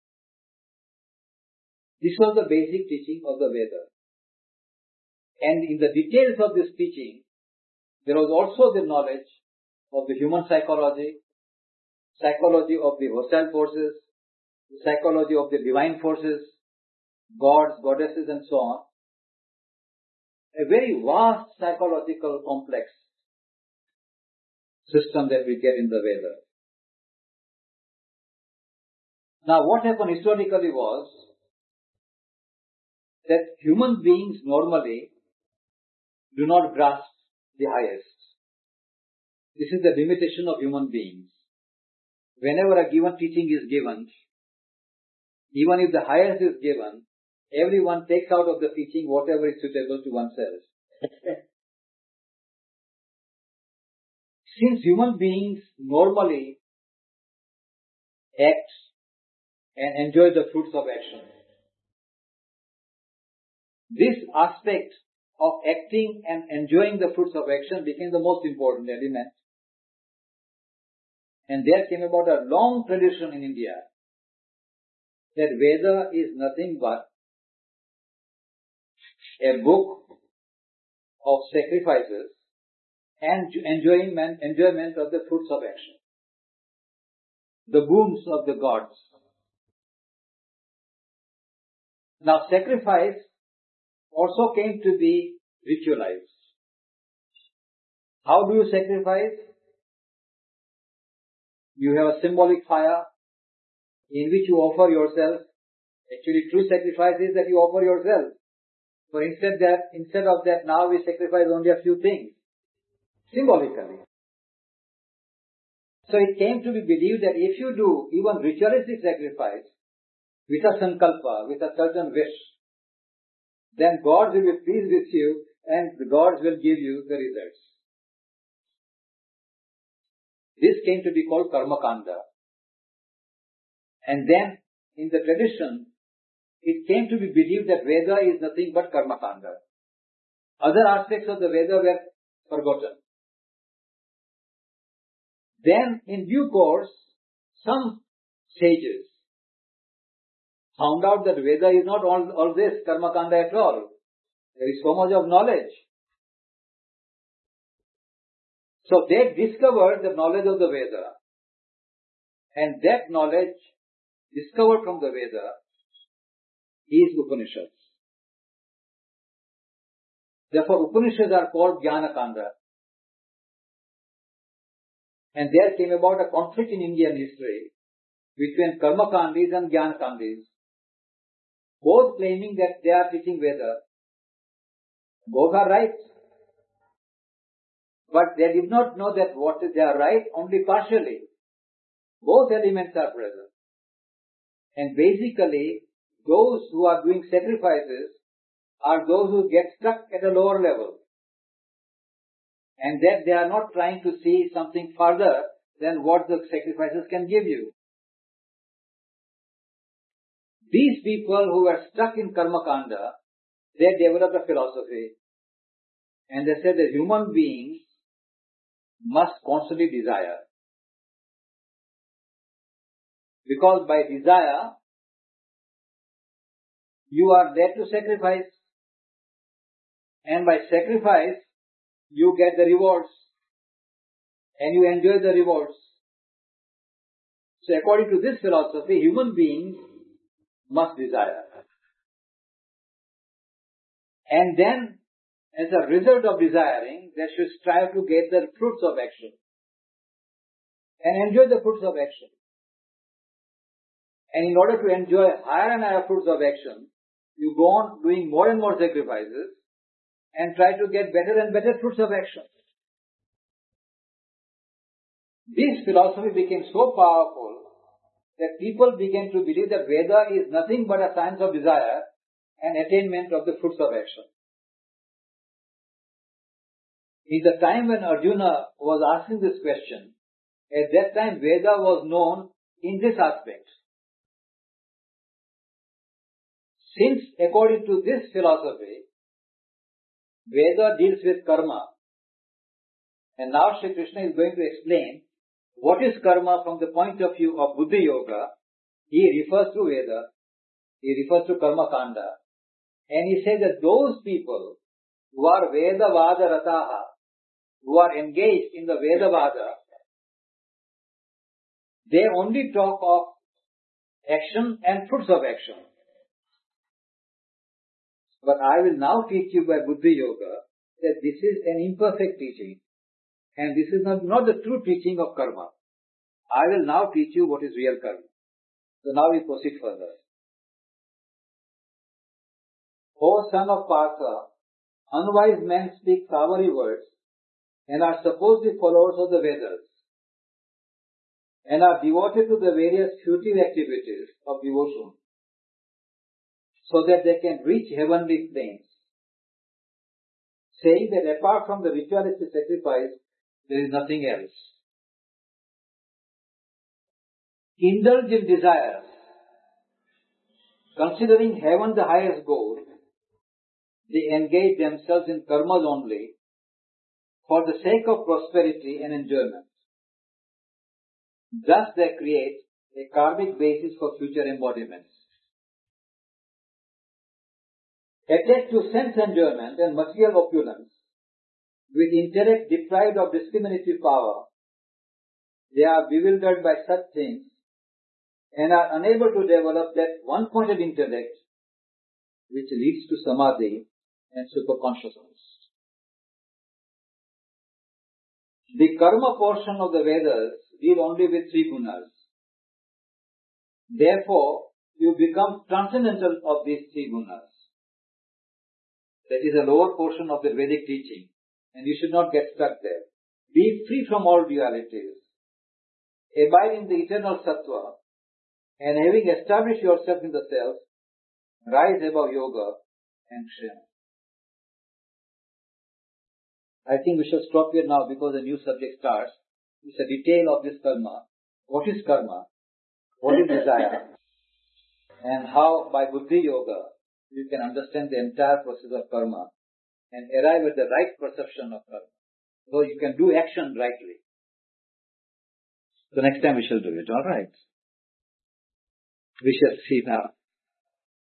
This was the basic teaching of the Veda. And in the details of this teaching, there was also the knowledge of the human psychology, psychology of the hostile forces, the psychology of the divine forces, gods, goddesses, and so on. A very vast psychological complex system that we get in the Veda. Now what happened historically was that human beings normally do not grasp the highest. This is the limitation of human beings. Whenever a given teaching is given, even if the highest is given, everyone takes out of the teaching whatever is suitable to oneself. Since human beings normally act and enjoy the fruits of action, this aspect of acting and enjoying the fruits of action became the most important element. And there came about a long tradition in India that Veda is nothing but a book of sacrifices and enjoyment of the fruits of action, the boons of the gods. Now sacrifice also came to be ritualized. How do you sacrifice? You have a symbolic fire in which you offer yourself. Actually, true sacrifice is that you offer yourself. So instead of that, now we sacrifice only a few things, symbolically. So it came to be believed that if you do even ritualistic sacrifice with a sankalpa, with a certain wish, then God will be pleased with you and the gods will give you the results. This came to be called karma kanda. And then in the tradition, it came to be believed that Veda is nothing but karma kanda. Other aspects of the Veda were forgotten. Then in due course, some sages found out that Veda is not all this karma kanda at all. There is so much of knowledge. So they discovered the knowledge of the Veda, and that knowledge discovered from the Veda is Upanishads. Therefore Upanishads are called Jnana Kanda. And there came about a conflict in Indian history between Karma Kandis and Jnana Kandis, both claiming that they are teaching Veda. Both are right. But they did not know that they are right only partially. Both elements are present. And basically, those who are doing sacrifices are those who get stuck at a lower level. And that they are not trying to see something further than what the sacrifices can give you. These people who are stuck in Karma Kanda they developed a philosophy, and they said that human beings must constantly desire. Because by desire, you are led to sacrifice, and by sacrifice, you get the rewards, and you enjoy the rewards. So according to this philosophy, human beings must desire. And then, as a result of desiring, they should strive to get the fruits of action and enjoy the fruits of action. And in order to enjoy higher and higher fruits of action, you go on doing more and more sacrifices and try to get better and better fruits of action. This philosophy became so powerful that people began to believe that Veda is nothing but a science of desire and attainment of the fruits of action. In the time when Arjuna was asking this question, at that time Veda was known in this aspect. Since according to this philosophy, Veda deals with karma, and now Sri Krishna is going to explain what is karma from the point of view of Buddhi Yoga. He refers to Veda, he refers to Karma Kanda, and he says that those people who are Veda Vada Rataha, who are engaged in the Veda Vada, they only talk of action and fruits of action. But I will now teach you by Buddhi Yoga that this is an imperfect teaching, and this is not the true teaching of karma. I will now teach you what is real karma. So now we proceed further. O son of Partha, unwise men speak flowery words and are supposedly followers of the Vedas and are devoted to the various futile activities of devotion so that they can reach heavenly planes, saying that apart from the ritualistic sacrifice, there is nothing else. Indulge in desires, considering heaven the highest goal, they engage themselves in karmas only for the sake of prosperity and enjoyment. Thus they create a karmic basis for future embodiments. Attached to sense enjoyment and material opulence, with intellect deprived of discriminative power, they are bewildered by such things and are unable to develop that one-pointed intellect which leads to samadhi and superconsciousness. The karma portion of the Vedas deal only with three gunas. Therefore, you become transcendental of these three gunas. That is a lower portion of the Vedic teaching, and you should not get stuck there. Be free from all dualities. Abide in the eternal sattva, and having established yourself in the self, rise above yoga and kshema. I think we shall stop here now because a new subject starts. It's a detail of this karma. What is karma? What is desire? And how by Buddhi Yoga you can understand the entire process of karma and arrive at the right perception of karma. So you can do action rightly. So next time we shall do it. Alright. We shall see now.